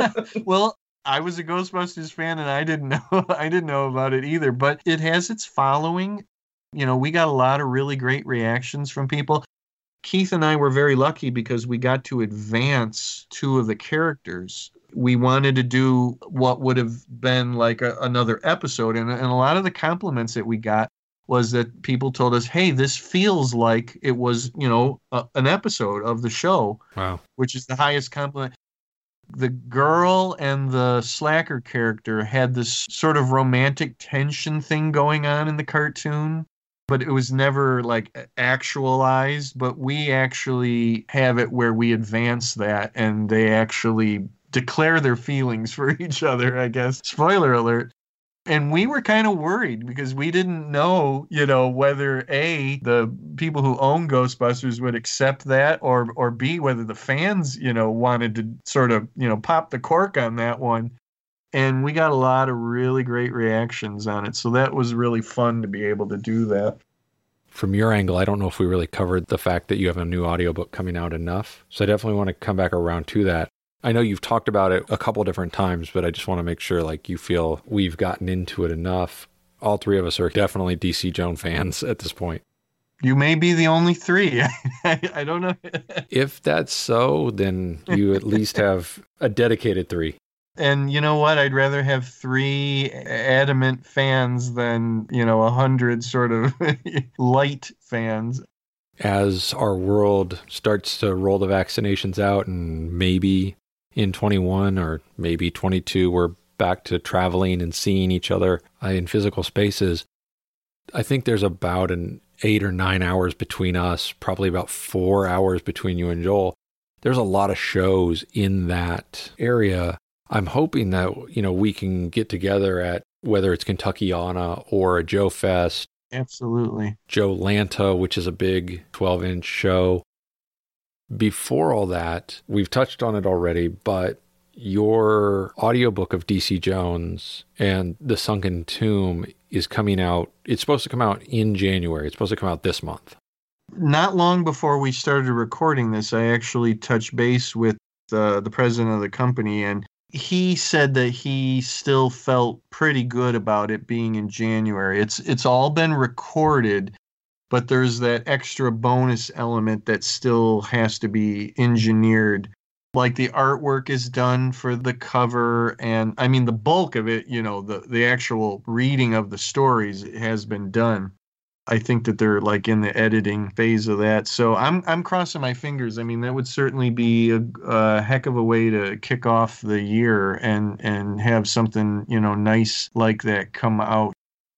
Well, I was a Ghostbusters fan and I didn't know I didn't know about it either, but it has its following. You know, we got a lot of really great reactions from people. Keith and I were very lucky because we got to advance two of the characters. We wanted to do what would have been like a, another episode. And, and a lot of the compliments that we got was that people told us, hey, this feels like it was, you know, a, an episode of the show. Wow. Which is the highest compliment. The girl and the slacker character had this sort of romantic tension thing going on in the cartoon, but it was never like actualized. But we actually have it where we advance that and they actually declare their feelings for each other, I guess. Spoiler alert. And we were kind of worried because we didn't know, you know, whether A, the people who own Ghostbusters would accept that, or or B, whether the fans, you know, wanted to sort of, you know, pop the cork on that one. And we got a lot of really great reactions on it. So that was really fun to be able to do that. From your angle, I don't know if we really covered the fact that you have a new audiobook coming out enough. So I definitely want to come back around to that. I know you've talked about it a couple different times, but I just want to make sure like you feel we've gotten into it enough. All three of us are definitely D C Jones fans at this point. You may be the only three. I, I don't know. If that's so, then you at least have a dedicated three. And you know what? I'd rather have three adamant fans than, you know, a hundred sort of light fans. As our world starts to roll the vaccinations out and maybe in twenty-one or maybe twenty-two, we're back to traveling and seeing each other uh, in physical spaces. I think there's about an eight or nine hours between us, probably about four hours between you and Joel. There's a lot of shows in that area. I'm hoping that, you know, we can get together at whether it's Kentuckiana or a Joe Fest. Absolutely. Joe Lanta, which is a big twelve inch show. Before all that, we've touched on it already, but your audiobook of D C Jones and The Sunken Tomb is coming out. It's supposed to come out in January. It's supposed to come out this month. Not long before we started recording this, I actually touched base with uh, the president of the company, and he said that he still felt pretty good about it being in January. It's it's all been recorded, but there's that extra bonus element that still has to be engineered. Like the artwork is done for the cover, and I mean the bulk of it, you know, the, the actual reading of the stories has been done. I think that they're like in the editing phase of that. So I'm I'm crossing my fingers. I mean, that would certainly be a, a heck of a way to kick off the year and, and have something, you know, nice like that come out.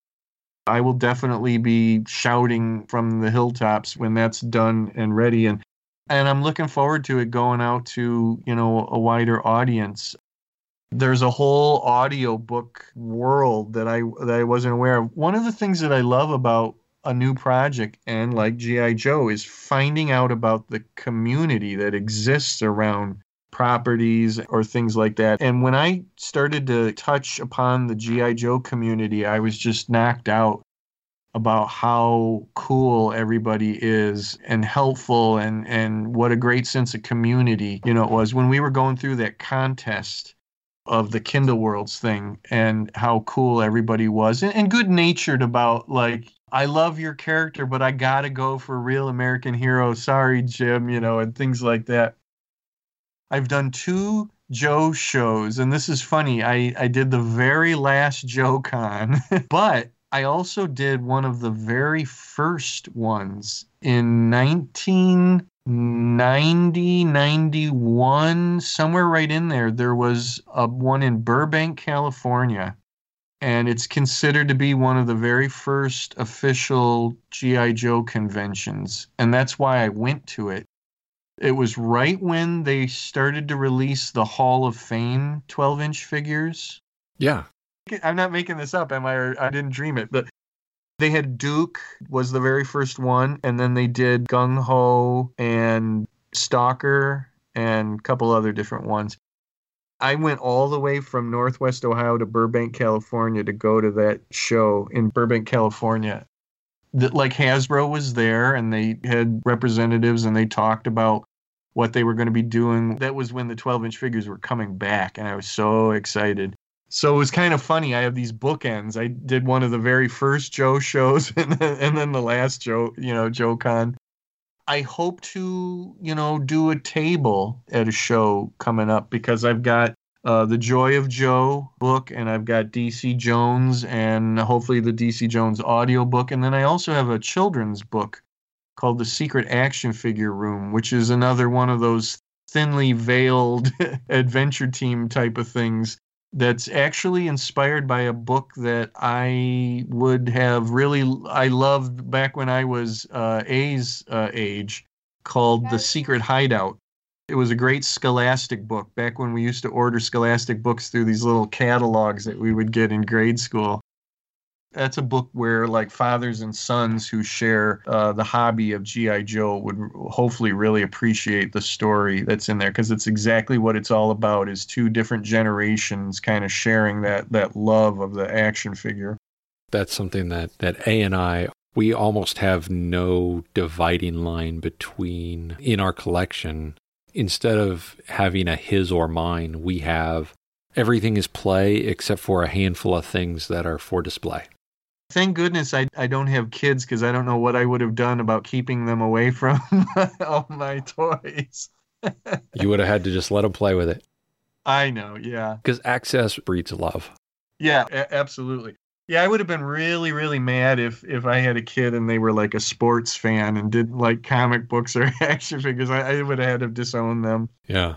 I will definitely be shouting from the hilltops when that's done and ready. And, and I'm looking forward to it going out to, you know, a wider audience. There's a whole audiobook world that I that I wasn't aware of. One of the things that I love about a new project and like G I. Joe is finding out about the community that exists around properties or things like that. And when I started to touch upon the G I. Joe community, I was just knocked out about how cool everybody is and helpful and, and what a great sense of community, you know, it was when we were going through that contest of the Kindle Worlds thing and how cool everybody was and, and good natured about like, I love your character, but I got to go for real American hero. Sorry, Jim, you know, and things like that. I've done two Joe shows, and this is funny. I, I did the very last Joe Con, but I also did one of the very first ones in nineteen ninety, ninety-one, somewhere right in there. There was a one in Burbank, California, and it's considered to be one of the very first official G I. Joe conventions, and that's why I went to it. It was right when they started to release the Hall of Fame twelve-inch figures. Yeah. I'm not making this up, am I? Or I didn't dream it. But they had Duke was the very first one, and then they did Gung Ho and Stalker and a couple other different ones. I went all the way from Northwest Ohio to Burbank, California to go to that show in Burbank, California. That like Hasbro was there, and they had representatives, and they talked about what they were going to be doing. That was when the twelve-inch figures were coming back, and I was so excited. So it was kind of funny. I have these bookends. I did one of the very first Joe shows and then, and then the last Joe, you know, Joe Con. I hope to, you know, do a table at a show coming up because I've got uh, the Joy of Joe book and I've got D C Jones and hopefully the D C Jones audio book. And then I also have a children's book called The Secret Action Figure Room, which is another one of those thinly veiled adventure team type of things. That's actually inspired by a book that I would have really, I loved back when I was uh, A's uh, age, called The Secret Hideout. It was a great Scholastic book back when we used to order Scholastic books through these little catalogs that we would get in grade school. That's a book where like fathers and sons who share uh, the hobby of G I. Joe would hopefully really appreciate the story that's in there because it's exactly what it's all about is two different generations kind of sharing that that love of the action figure. That's something that, that A and I, we almost have no dividing line between in our collection. Instead of having a his or mine, we have everything is play except for a handful of things that are for display. Thank goodness I, I don't have kids because I don't know what I would have done about keeping them away from all my toys. You would have had to just let them play with it. I know, yeah. Because access breeds love. Yeah, a- absolutely. Yeah, I would have been really, really mad if, if I had a kid and they were like a sports fan and didn't like comic books or action figures. I, I would have had to disown them. Yeah.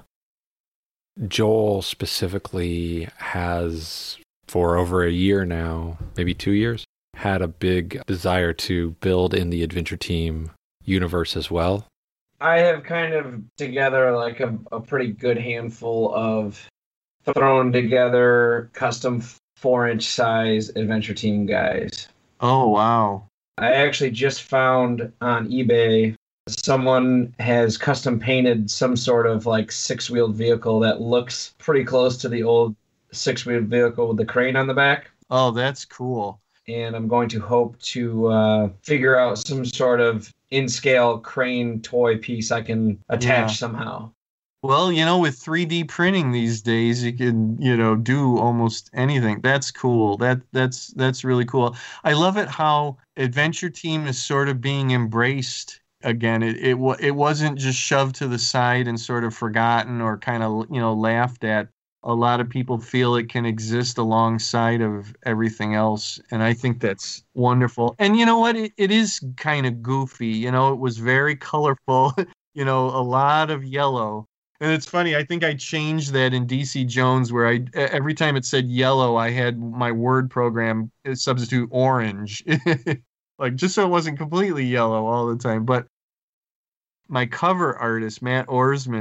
Joel specifically has, for over a year now, maybe two years, had a big desire to build in the Adventure Team universe as well. I have kind of together like a, a pretty good handful of thrown together custom four inch size Adventure Team guys. Oh, wow. I actually just found on eBay someone has custom painted some sort of like six-wheeled vehicle that looks pretty close to the old six-wheeled vehicle with the crane on the back. Oh, that's cool. And I'm going to hope to uh, figure out some sort of in-scale crane toy piece I can attach Yeah. somehow. Well, you know, with three D printing these days, you can, you know, do almost anything. That's cool. That that's that's really cool. I love it how Adventure Team is sort of being embraced again. It it it wasn't just shoved to the side and sort of forgotten or kind of, you know, laughed at. A lot of people feel it can exist alongside of everything else, and I think that's wonderful. And you know what? It, it is kind of goofy. You know, it was very colorful. You know, a lot of yellow. And it's funny, I think I changed that in D C Jones where I every time it said yellow, I had my word program substitute orange. Like just so it wasn't completely yellow all the time. But my cover artist, Matt Orsman,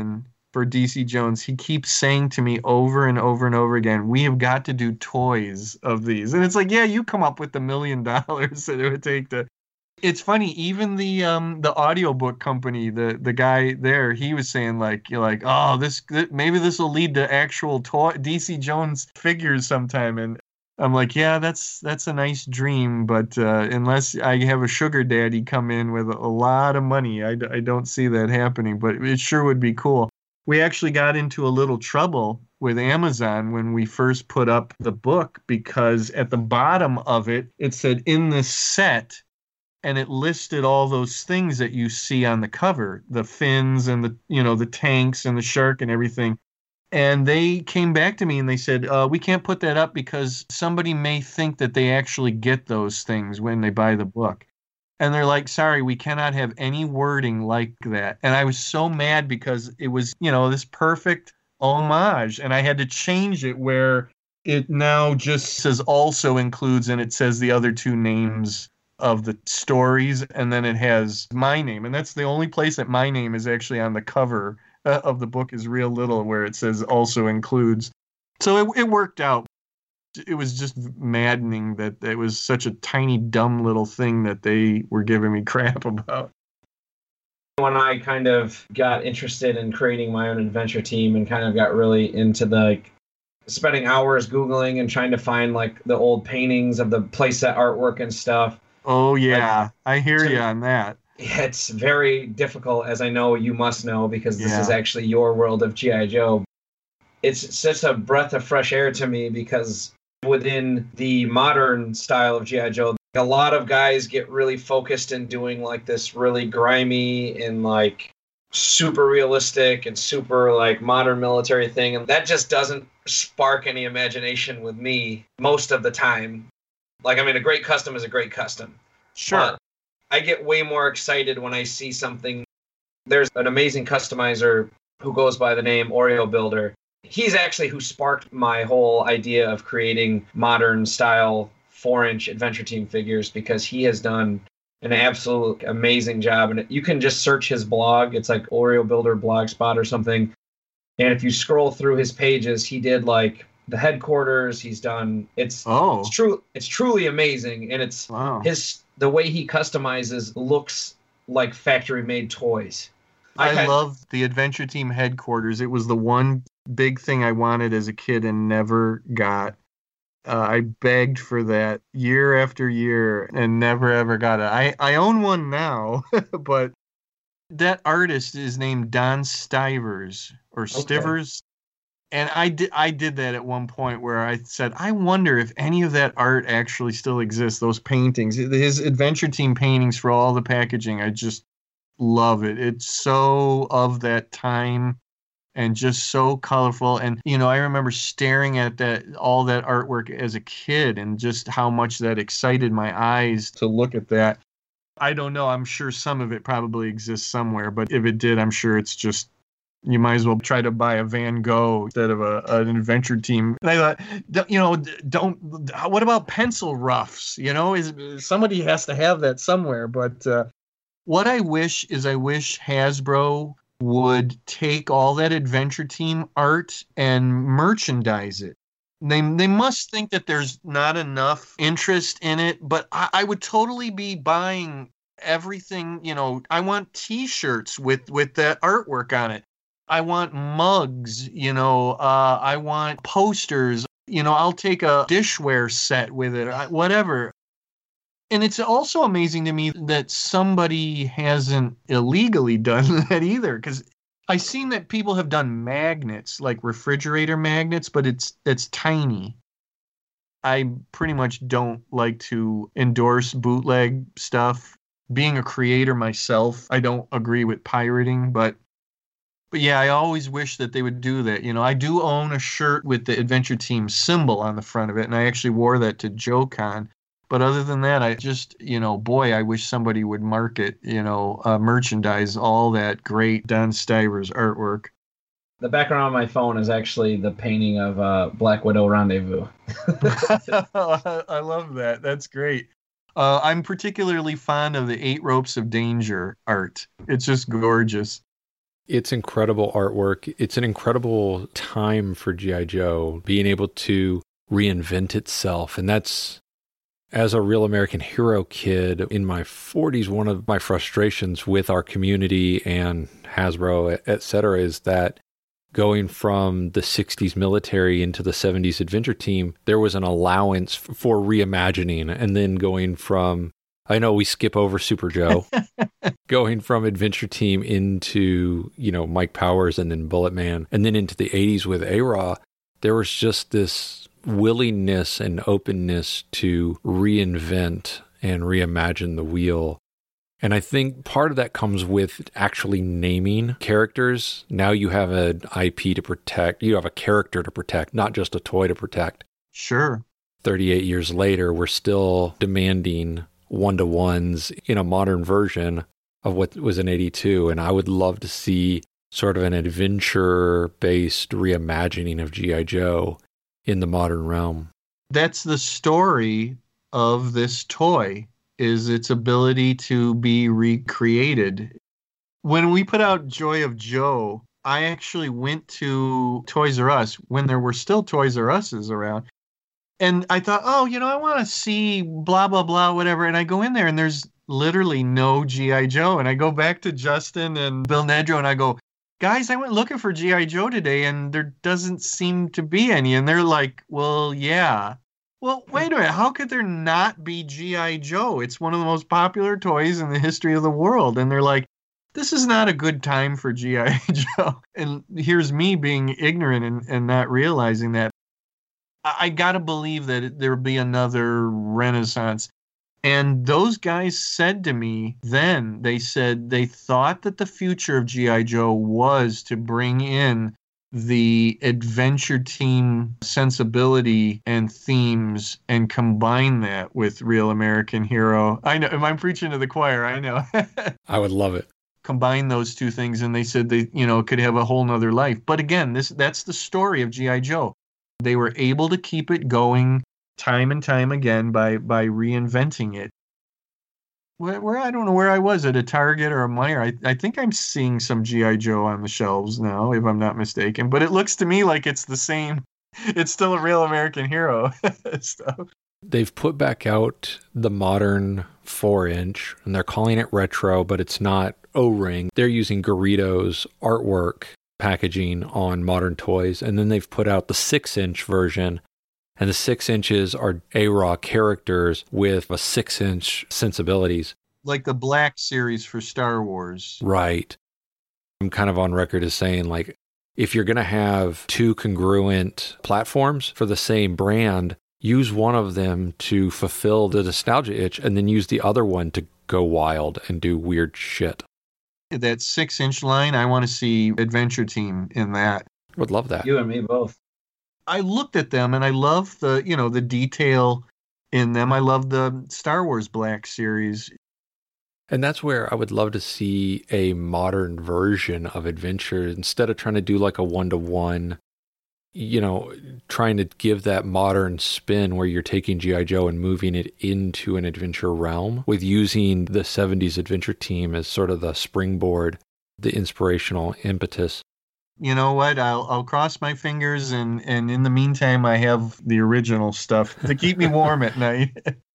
for D C Jones, he keeps saying to me over and over and over again, we have got to do toys of these. And it's like, yeah, you come up with the million dollars that it would take to. It's funny, even the um the audiobook company, the the guy there, he was saying like, you're like, oh, this maybe this will lead to actual toy D C Jones figures sometime. And I'm like, yeah, that's that's a nice dream, but uh, unless I have a sugar daddy come in with a lot of money, I, I don't see that happening. But it sure would be cool. We actually got into a little trouble with Amazon when we first put up the book, because at the bottom of it, it said in this set, and it listed all those things that you see on the cover, the fins and the, you know, the tanks and the shark and everything. And they came back to me and they said, uh, we can't put that up because somebody may think that they actually get those things when they buy the book. And they're like, sorry, we cannot have any wording like that. And I was so mad because it was, you know, this perfect homage. And I had to change it where it now just says also includes, and it says the other two names of the stories, and then it has my name. And that's the only place that my name is actually on the cover of the book, is real little, where it says also includes. So it, it worked out. It was just maddening that it was such a tiny, dumb little thing that they were giving me crap about. When I kind of got interested in creating my own adventure team and kind of got really into the like, spending hours Googling and trying to find like the old paintings of the playset artwork and stuff. Oh, yeah. Like, I hear so, you on that. It's very difficult, as I know you must know, because this yeah. is actually your world of G I. Joe. It's such a breath of fresh air to me, because within the modern style of G I. Joe, a lot of guys get really focused in doing like this really grimy and like super realistic and super like modern military thing. And that just doesn't spark any imagination with me most of the time. Like, I mean, a great custom is a great custom. Sure. But I get way more excited when I see something. There's an amazing customizer who goes by the name Oreo Builder. He's actually who sparked my whole idea of creating modern style four inch Adventure Team figures, because he has done an absolute amazing job. And you can just search his blog. It's like Oreo Builder Blogspot or something. And if you scroll through his pages, he did like the headquarters. He's done. It's oh, it's true. It's truly amazing, and it's wow. his the way he customizes looks like factory made toys. I, I had, love the Adventure Team headquarters. It was the one big thing I wanted as a kid and never got. Uh, I begged for that year after year and never ever got it. I, I own one now, but that artist is named Don Stivers or Stivers. Okay. And I did, I did that at one point where I said, I wonder if any of that art actually still exists, those paintings. His Adventure Team paintings for all the packaging, I just love it. It's so of that time and just so colorful. And, you know, I remember staring at that all that artwork as a kid and just how much that excited my eyes to look at that. I don't know. I'm sure some of it probably exists somewhere, but if it did, I'm sure it's just, you might as well try to buy a Van Gogh instead of a, an Adventure Team. And I thought, you know, don't, what about pencil roughs? You know, is somebody has to have that somewhere. But uh, what I wish is I wish Hasbro would take all that Adventure Team art and merchandise it. They they must think that there's not enough interest in it, but I, I would totally be buying everything. You know, I want T-shirts with, with that artwork on it. I want mugs, you know, uh, I want posters, you know, I'll take a dishware set with it, whatever. And it's also amazing to me that somebody hasn't illegally done that either, because I've seen that people have done magnets, like refrigerator magnets, but it's it's tiny. I pretty much don't like to endorse bootleg stuff. Being a creator myself, I don't agree with pirating, but But yeah, I always wish that they would do that. You know, I do own a shirt with the Adventure Team symbol on the front of it, and I actually wore that to JoeCon. But other than that, I just, you know, boy, I wish somebody would market, you know, uh, merchandise, all that great Don Stivers artwork. The background on my phone is actually the painting of uh, Black Widow Rendezvous. I love that. That's great. Uh, I'm particularly fond of the Eight Ropes of Danger art. It's just gorgeous. It's incredible artwork. It's an incredible time for G I. Joe being able to reinvent itself. And that's, as a Real American Hero kid in my forties, one of my frustrations with our community and Hasbro, et cetera, is that going from the sixties military into the seventies adventure team, there was an allowance for reimagining. And then going from, I know we skip over Super Joe, going from adventure team into, you know, Mike Powers and then Bullet Man, and then into the eighties with A-Raw, there was just this willingness and openness to reinvent and reimagine the wheel. And I think part of that comes with actually naming characters. Now you have an I P to protect. You have a character to protect, not just a toy to protect. Sure. thirty-eight years later, we're still demanding one-to-ones in a modern version of what was in eighty-two. And I would love to see sort of an adventure-based reimagining of G I. Joe in the modern realm. That's the story of this toy, is its ability to be recreated. When we put out Joy of Joe, I actually went to Toys R Us when there were still Toys R Us's around. And I thought, oh, you know, I want to see blah, blah, blah, whatever. And I go in there and there's literally no G I. Joe. And I go back to Justin and Bill Nedrow and I go, guys, I went looking for G I. Joe today and there doesn't seem to be any. And they're like, well, yeah. Well, wait a minute. How could there not be G I. Joe? It's one of the most popular toys in the history of the world. And they're like, this is not a good time for G I. Joe. And here's me being ignorant and, and not realizing that. I, I got to believe that there will be another renaissance. And those guys said to me then, they said they thought that the future of G I. Joe was to bring in the adventure team sensibility and themes and combine that with Real American Hero. I know, am I preaching to the choir? I know. I would love it. Combine those two things, and they said they, you know, could have a whole nother life. But again, this that's the story of G I. Joe. They were able to keep it going time and time again by by reinventing it. Where, where I don't know where I was, at a Target or a Meijer. I, I think I'm seeing some G I. Joe on the shelves now, if I'm not mistaken. But it looks to me like it's the same. It's still a Real American Hero stuff. They've put back out the modern four inch, and they're calling it retro, but it's not O-ring. They're using Garrido's artwork packaging on modern toys. And then they've put out the six inch version. And the six inches are A-Raw characters with a six inch sensibilities. Like the Black Series for Star Wars. Right. I'm kind of on record as saying, like, if you're going to have two congruent platforms for the same brand, use one of them to fulfill the nostalgia itch and then use the other one to go wild and do weird shit. That six inch line, I want to see Adventure Team in that. Would love that. You and me both. I looked at them and I love the, you know, the detail in them. I love the Star Wars Black Series. And that's where I would love to see a modern version of Adventure, instead of trying to do like a one-to-one, you know, trying to give that modern spin where you're taking G I. Joe and moving it into an adventure realm, with using the seventies Adventure Team as sort of the springboard, the inspirational impetus. You know what? I'll I'll cross my fingers, and, and in the meantime, I have the original stuff to keep me warm at night.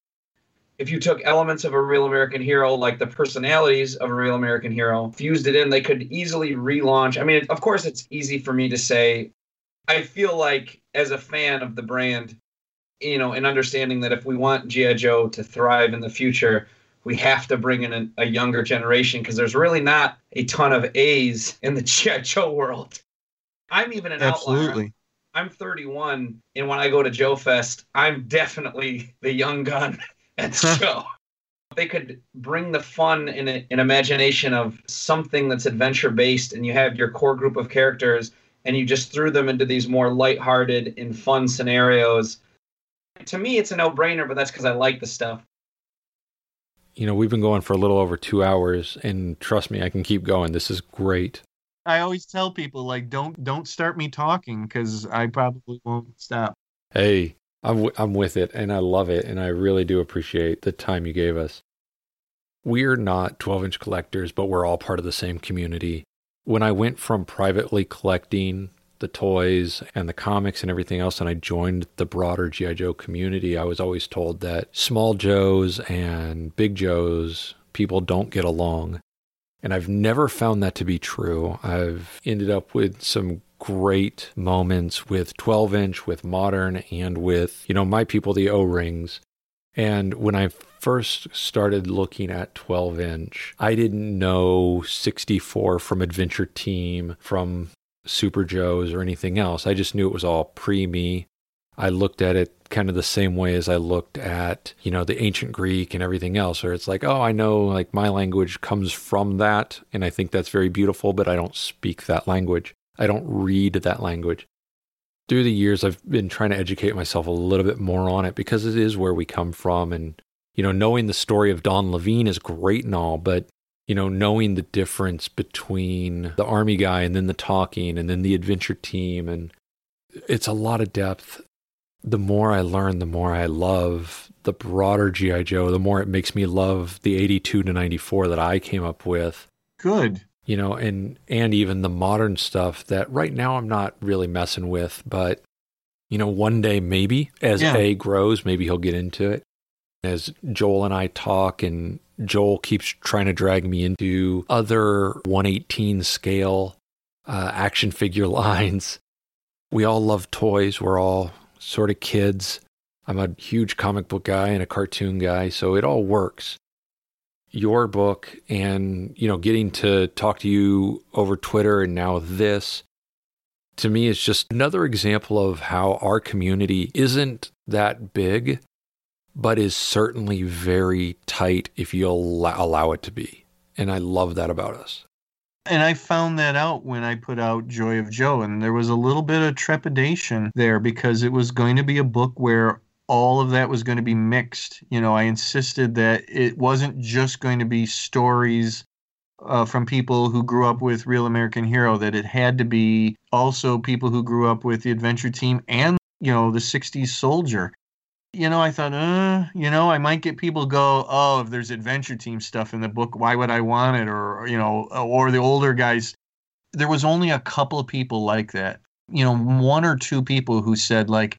If you took elements of a Real American Hero, like the personalities of a Real American Hero, fused it in, they could easily relaunch. I mean, of course, it's easy for me to say. I feel like, as a fan of the brand, you know, and understanding that if we want G I. Joe to thrive in the future, we have to bring in a, a younger generation, because there's really not a ton of A's in the G I. Joe world. I'm even an Absolutely. outlier. I'm thirty-one, and when I go to Joe Fest, I'm definitely the young gun at the show. They could bring the fun and an imagination of something that's adventure-based, and you have your core group of characters, and you just threw them into these more lighthearted and fun scenarios. To me, it's a no-brainer, but that's because I like the stuff. You know, we've been going for a little over two hours, and trust me, I can keep going. This is great. I always tell people, like, don't don't start me talking, because I probably won't stop. Hey, I'm, w- I'm with it, and I love it, and I really do appreciate the time you gave us. We're not twelve inch collectors, but we're all part of the same community. When I went from privately collecting the toys and the comics and everything else, and I joined the broader G I. Joe community, I was always told that small Joes and big Joes, people don't get along. And I've never found that to be true. I've ended up with some great moments with twelve inch, with modern, and with, you know, my people, the O-rings. And when I first started looking at twelve inch, I didn't know sixty-four from Adventure Team, from Super Joes or anything else. I just knew it was all pre-me. I looked at it kind of the same way as I looked at, you know, the ancient Greek and everything else, where it's like, oh, I know like my language comes from that, and I think that's very beautiful, but I don't speak that language. I don't read that language. Through the years, I've been trying to educate myself a little bit more on it because it is where we come from. And, you know, knowing the story of Don Levine is great and all, but, you know, knowing the difference between the Army guy and then the talking and then the Adventure Team, and it's a lot of depth. The more I learn, the more I love the broader G I. Joe, the more it makes me love the eighty-two to ninety-four that I came up with. Good. You know, and, and even the modern stuff that right now I'm not really messing with, but, you know, one day maybe as Yeah. A grows, maybe he'll get into it. As Joel and I talk, and Joel keeps trying to drag me into other one eighteen scale uh, action figure lines. We all love toys. We're all sort of kids. I'm a huge comic book guy and a cartoon guy, so it all works. Your book and, you know, getting to talk to you over Twitter and now this, to me, is just another example of how our community isn't that big, but is certainly very tight if you allow, allow it to be. And I love that about us. And I found that out when I put out Joy of Joe, and there was a little bit of trepidation there because it was going to be a book where all of that was going to be mixed. You know, I insisted that it wasn't just going to be stories uh, from people who grew up with Real American Hero, that it had to be also people who grew up with the Adventure Team and, you know, the sixties Soldier. You know, I thought, uh, you know, I might get people go, oh, if there's Adventure Team stuff in the book, why would I want it? Or, you know, or the older guys. There was only a couple of people like that. You know, one or two people who said like,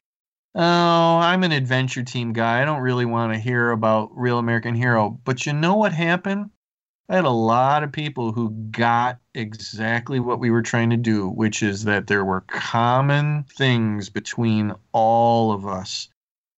oh, I'm an Adventure Team guy. I don't really want to hear about Real American Hero. But you know what happened? I had a lot of people who got exactly what we were trying to do, which is that there were common things between all of us.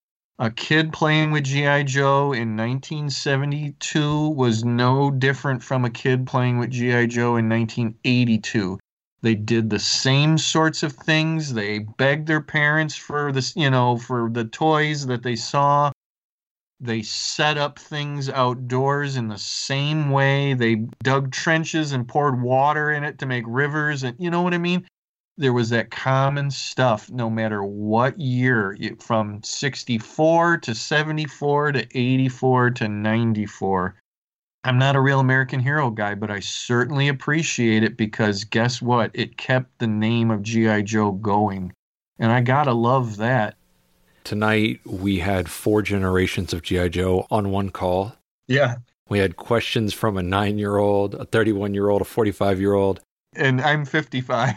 A kid playing with G I. Joe in nineteen seventy-two was no different from a kid playing with G I. Joe in nineteen eighty-two. They did the same sorts of things. They begged their parents for this, you know, for the toys that they saw. They set up things outdoors in the same way. They dug trenches and poured water in it to make rivers. And you know what I mean? There was that common stuff no matter what year, from sixty-four to seventy-four to eighty-four to ninety-four. I'm not a Real American Hero guy, but I certainly appreciate it because guess what? It kept the name of G I. Joe going. And I gotta love that. Tonight, we had four generations of G I. Joe on one call. Yeah. We had questions from a nine-year-old, a thirty-one-year-old, a forty-five-year-old. And I'm fifty-five.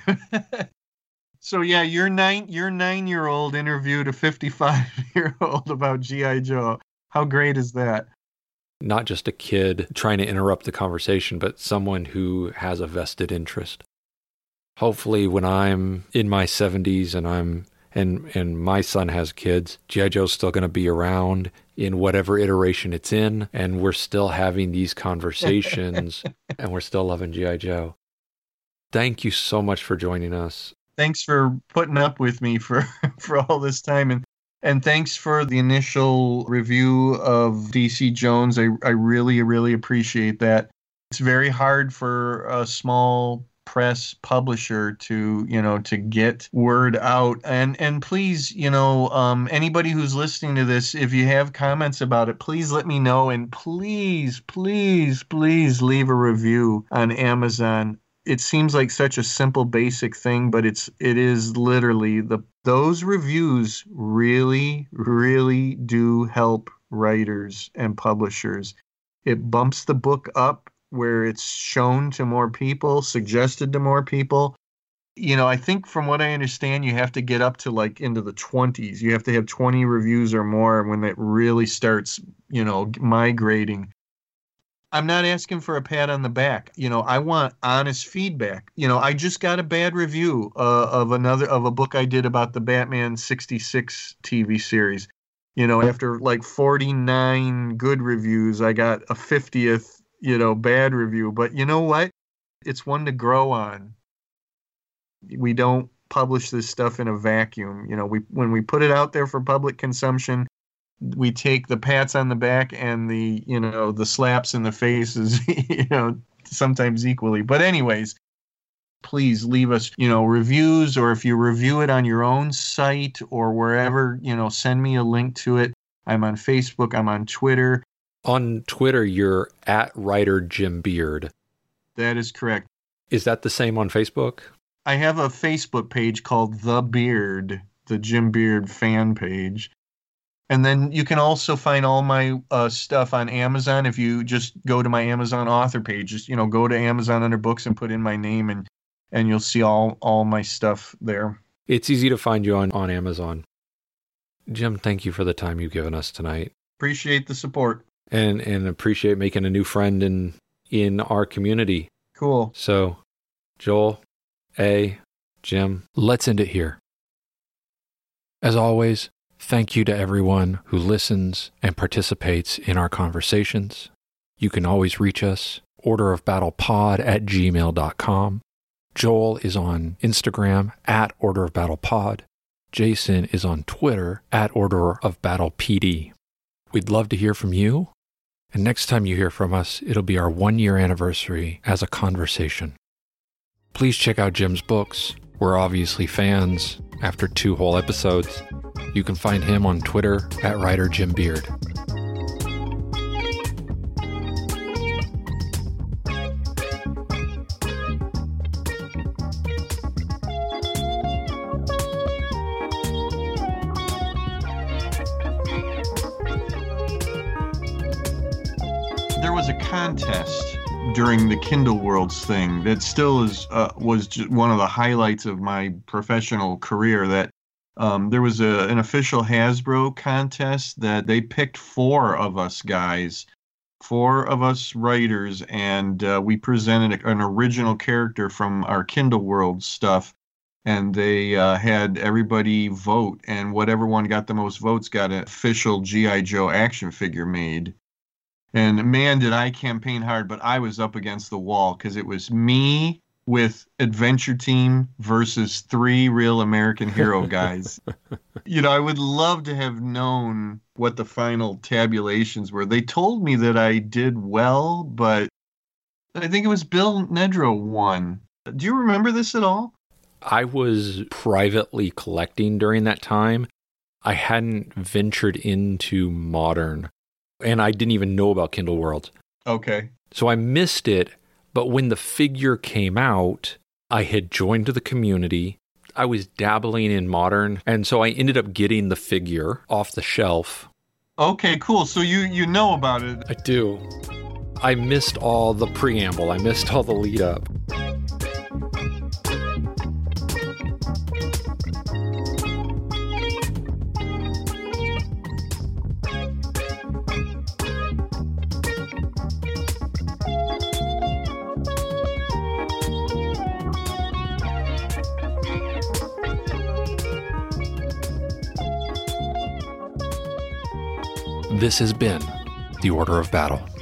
So yeah, your nine your nine-year-old interviewed a fifty-five-year-old about G I. Joe. How great is that? Not just a kid trying to interrupt the conversation, but someone who has a vested interest. Hopefully when I'm in my seventies and I'm and and my son has kids, G I. Joe's still going to be around in whatever iteration it's in, and we're still having these conversations, and we're still loving G I. Joe. Thank you so much for joining us. Thanks for putting up with me for, for all this time. And and thanks for the initial review of D C Jones. I, I really, really appreciate that. It's very hard for a small press publisher to, you know, to get word out. And and please, you know, um, anybody who's listening to this, if you have comments about it, please let me know. And please, please, please leave a review on Amazon. It seems like such a simple, basic thing, but it's it is literally the those reviews really, really do help writers and publishers. It bumps the book up where it's shown to more people, suggested to more people. You know, I think from what I understand, you have to get up to like into the twenties. You have to have twenty reviews or more when it really starts, you know, migrating. I'm not asking for a pat on the back. You know, I want honest feedback. You know, I just got a bad review uh, of another of a book I did about the Batman sixty-six T V series. You know, after like forty-nine good reviews, I got a fiftieth, you know, bad review. But you know what? It's one to grow on. We don't publish this stuff in a vacuum. You know, we when we put it out there for public consumption, we take the pats on the back and the, you know, the slaps in the faces, you know, sometimes equally. But anyways, please leave us, you know, reviews, or if you review it on your own site or wherever, you know, send me a link to it. I'm on Facebook. I'm on Twitter. On Twitter, you're at writer Jim Beard. That is correct. Is that the same on Facebook? I have a Facebook page called The Beard, the Jim Beard fan page. And then you can also find all my uh, stuff on Amazon. If you just go to my Amazon author page, just, you know, go to Amazon under books and put in my name, and, and you'll see all, all my stuff there. It's easy to find you on, on Amazon. Jim, thank you for the time you've given us tonight. Appreciate the support. And and appreciate making a new friend in in our community. Cool. So, Joel, A, Jim, let's end it here. As always, thank you to everyone who listens and participates in our conversations. You can always reach us, orderofbattlepod at gmail dot com. Joel is on Instagram at orderofbattlepod. Jason is on Twitter at orderofbattlepd. We'd love to hear from you. And next time you hear from us, it'll be our one-year anniversary as a conversation. Please check out Jim's books. We're obviously fans after two whole episodes. You can find him on Twitter at writer Jim Beard. There was a contest during the Kindle Worlds thing that still is uh, was just one of the highlights of my professional career. That um, there was a, an official Hasbro contest that they picked four of us guys, four of us writers, and uh, we presented an original character from our Kindle Worlds stuff. And they uh, had everybody vote, and whatever one got the most votes got an official G I. Joe action figure made. And man, did I campaign hard, but I was up against the wall because it was me with Adventure Team versus three real American hero guys. You know, I would love to have known what the final tabulations were. They told me that I did well, but I think it was Bill Nedro won. Do you remember this at all? I was privately collecting during that time. I hadn't ventured into modern. And I didn't even know about Kindle Worlds. Okay. So I missed it, but when the figure came out, I had joined the community. I was dabbling in modern, and so I ended up getting the figure off the shelf. Okay, cool. So you, you know about it. I do. I missed all the preamble. I missed all the lead up. This has been The Order of Battle.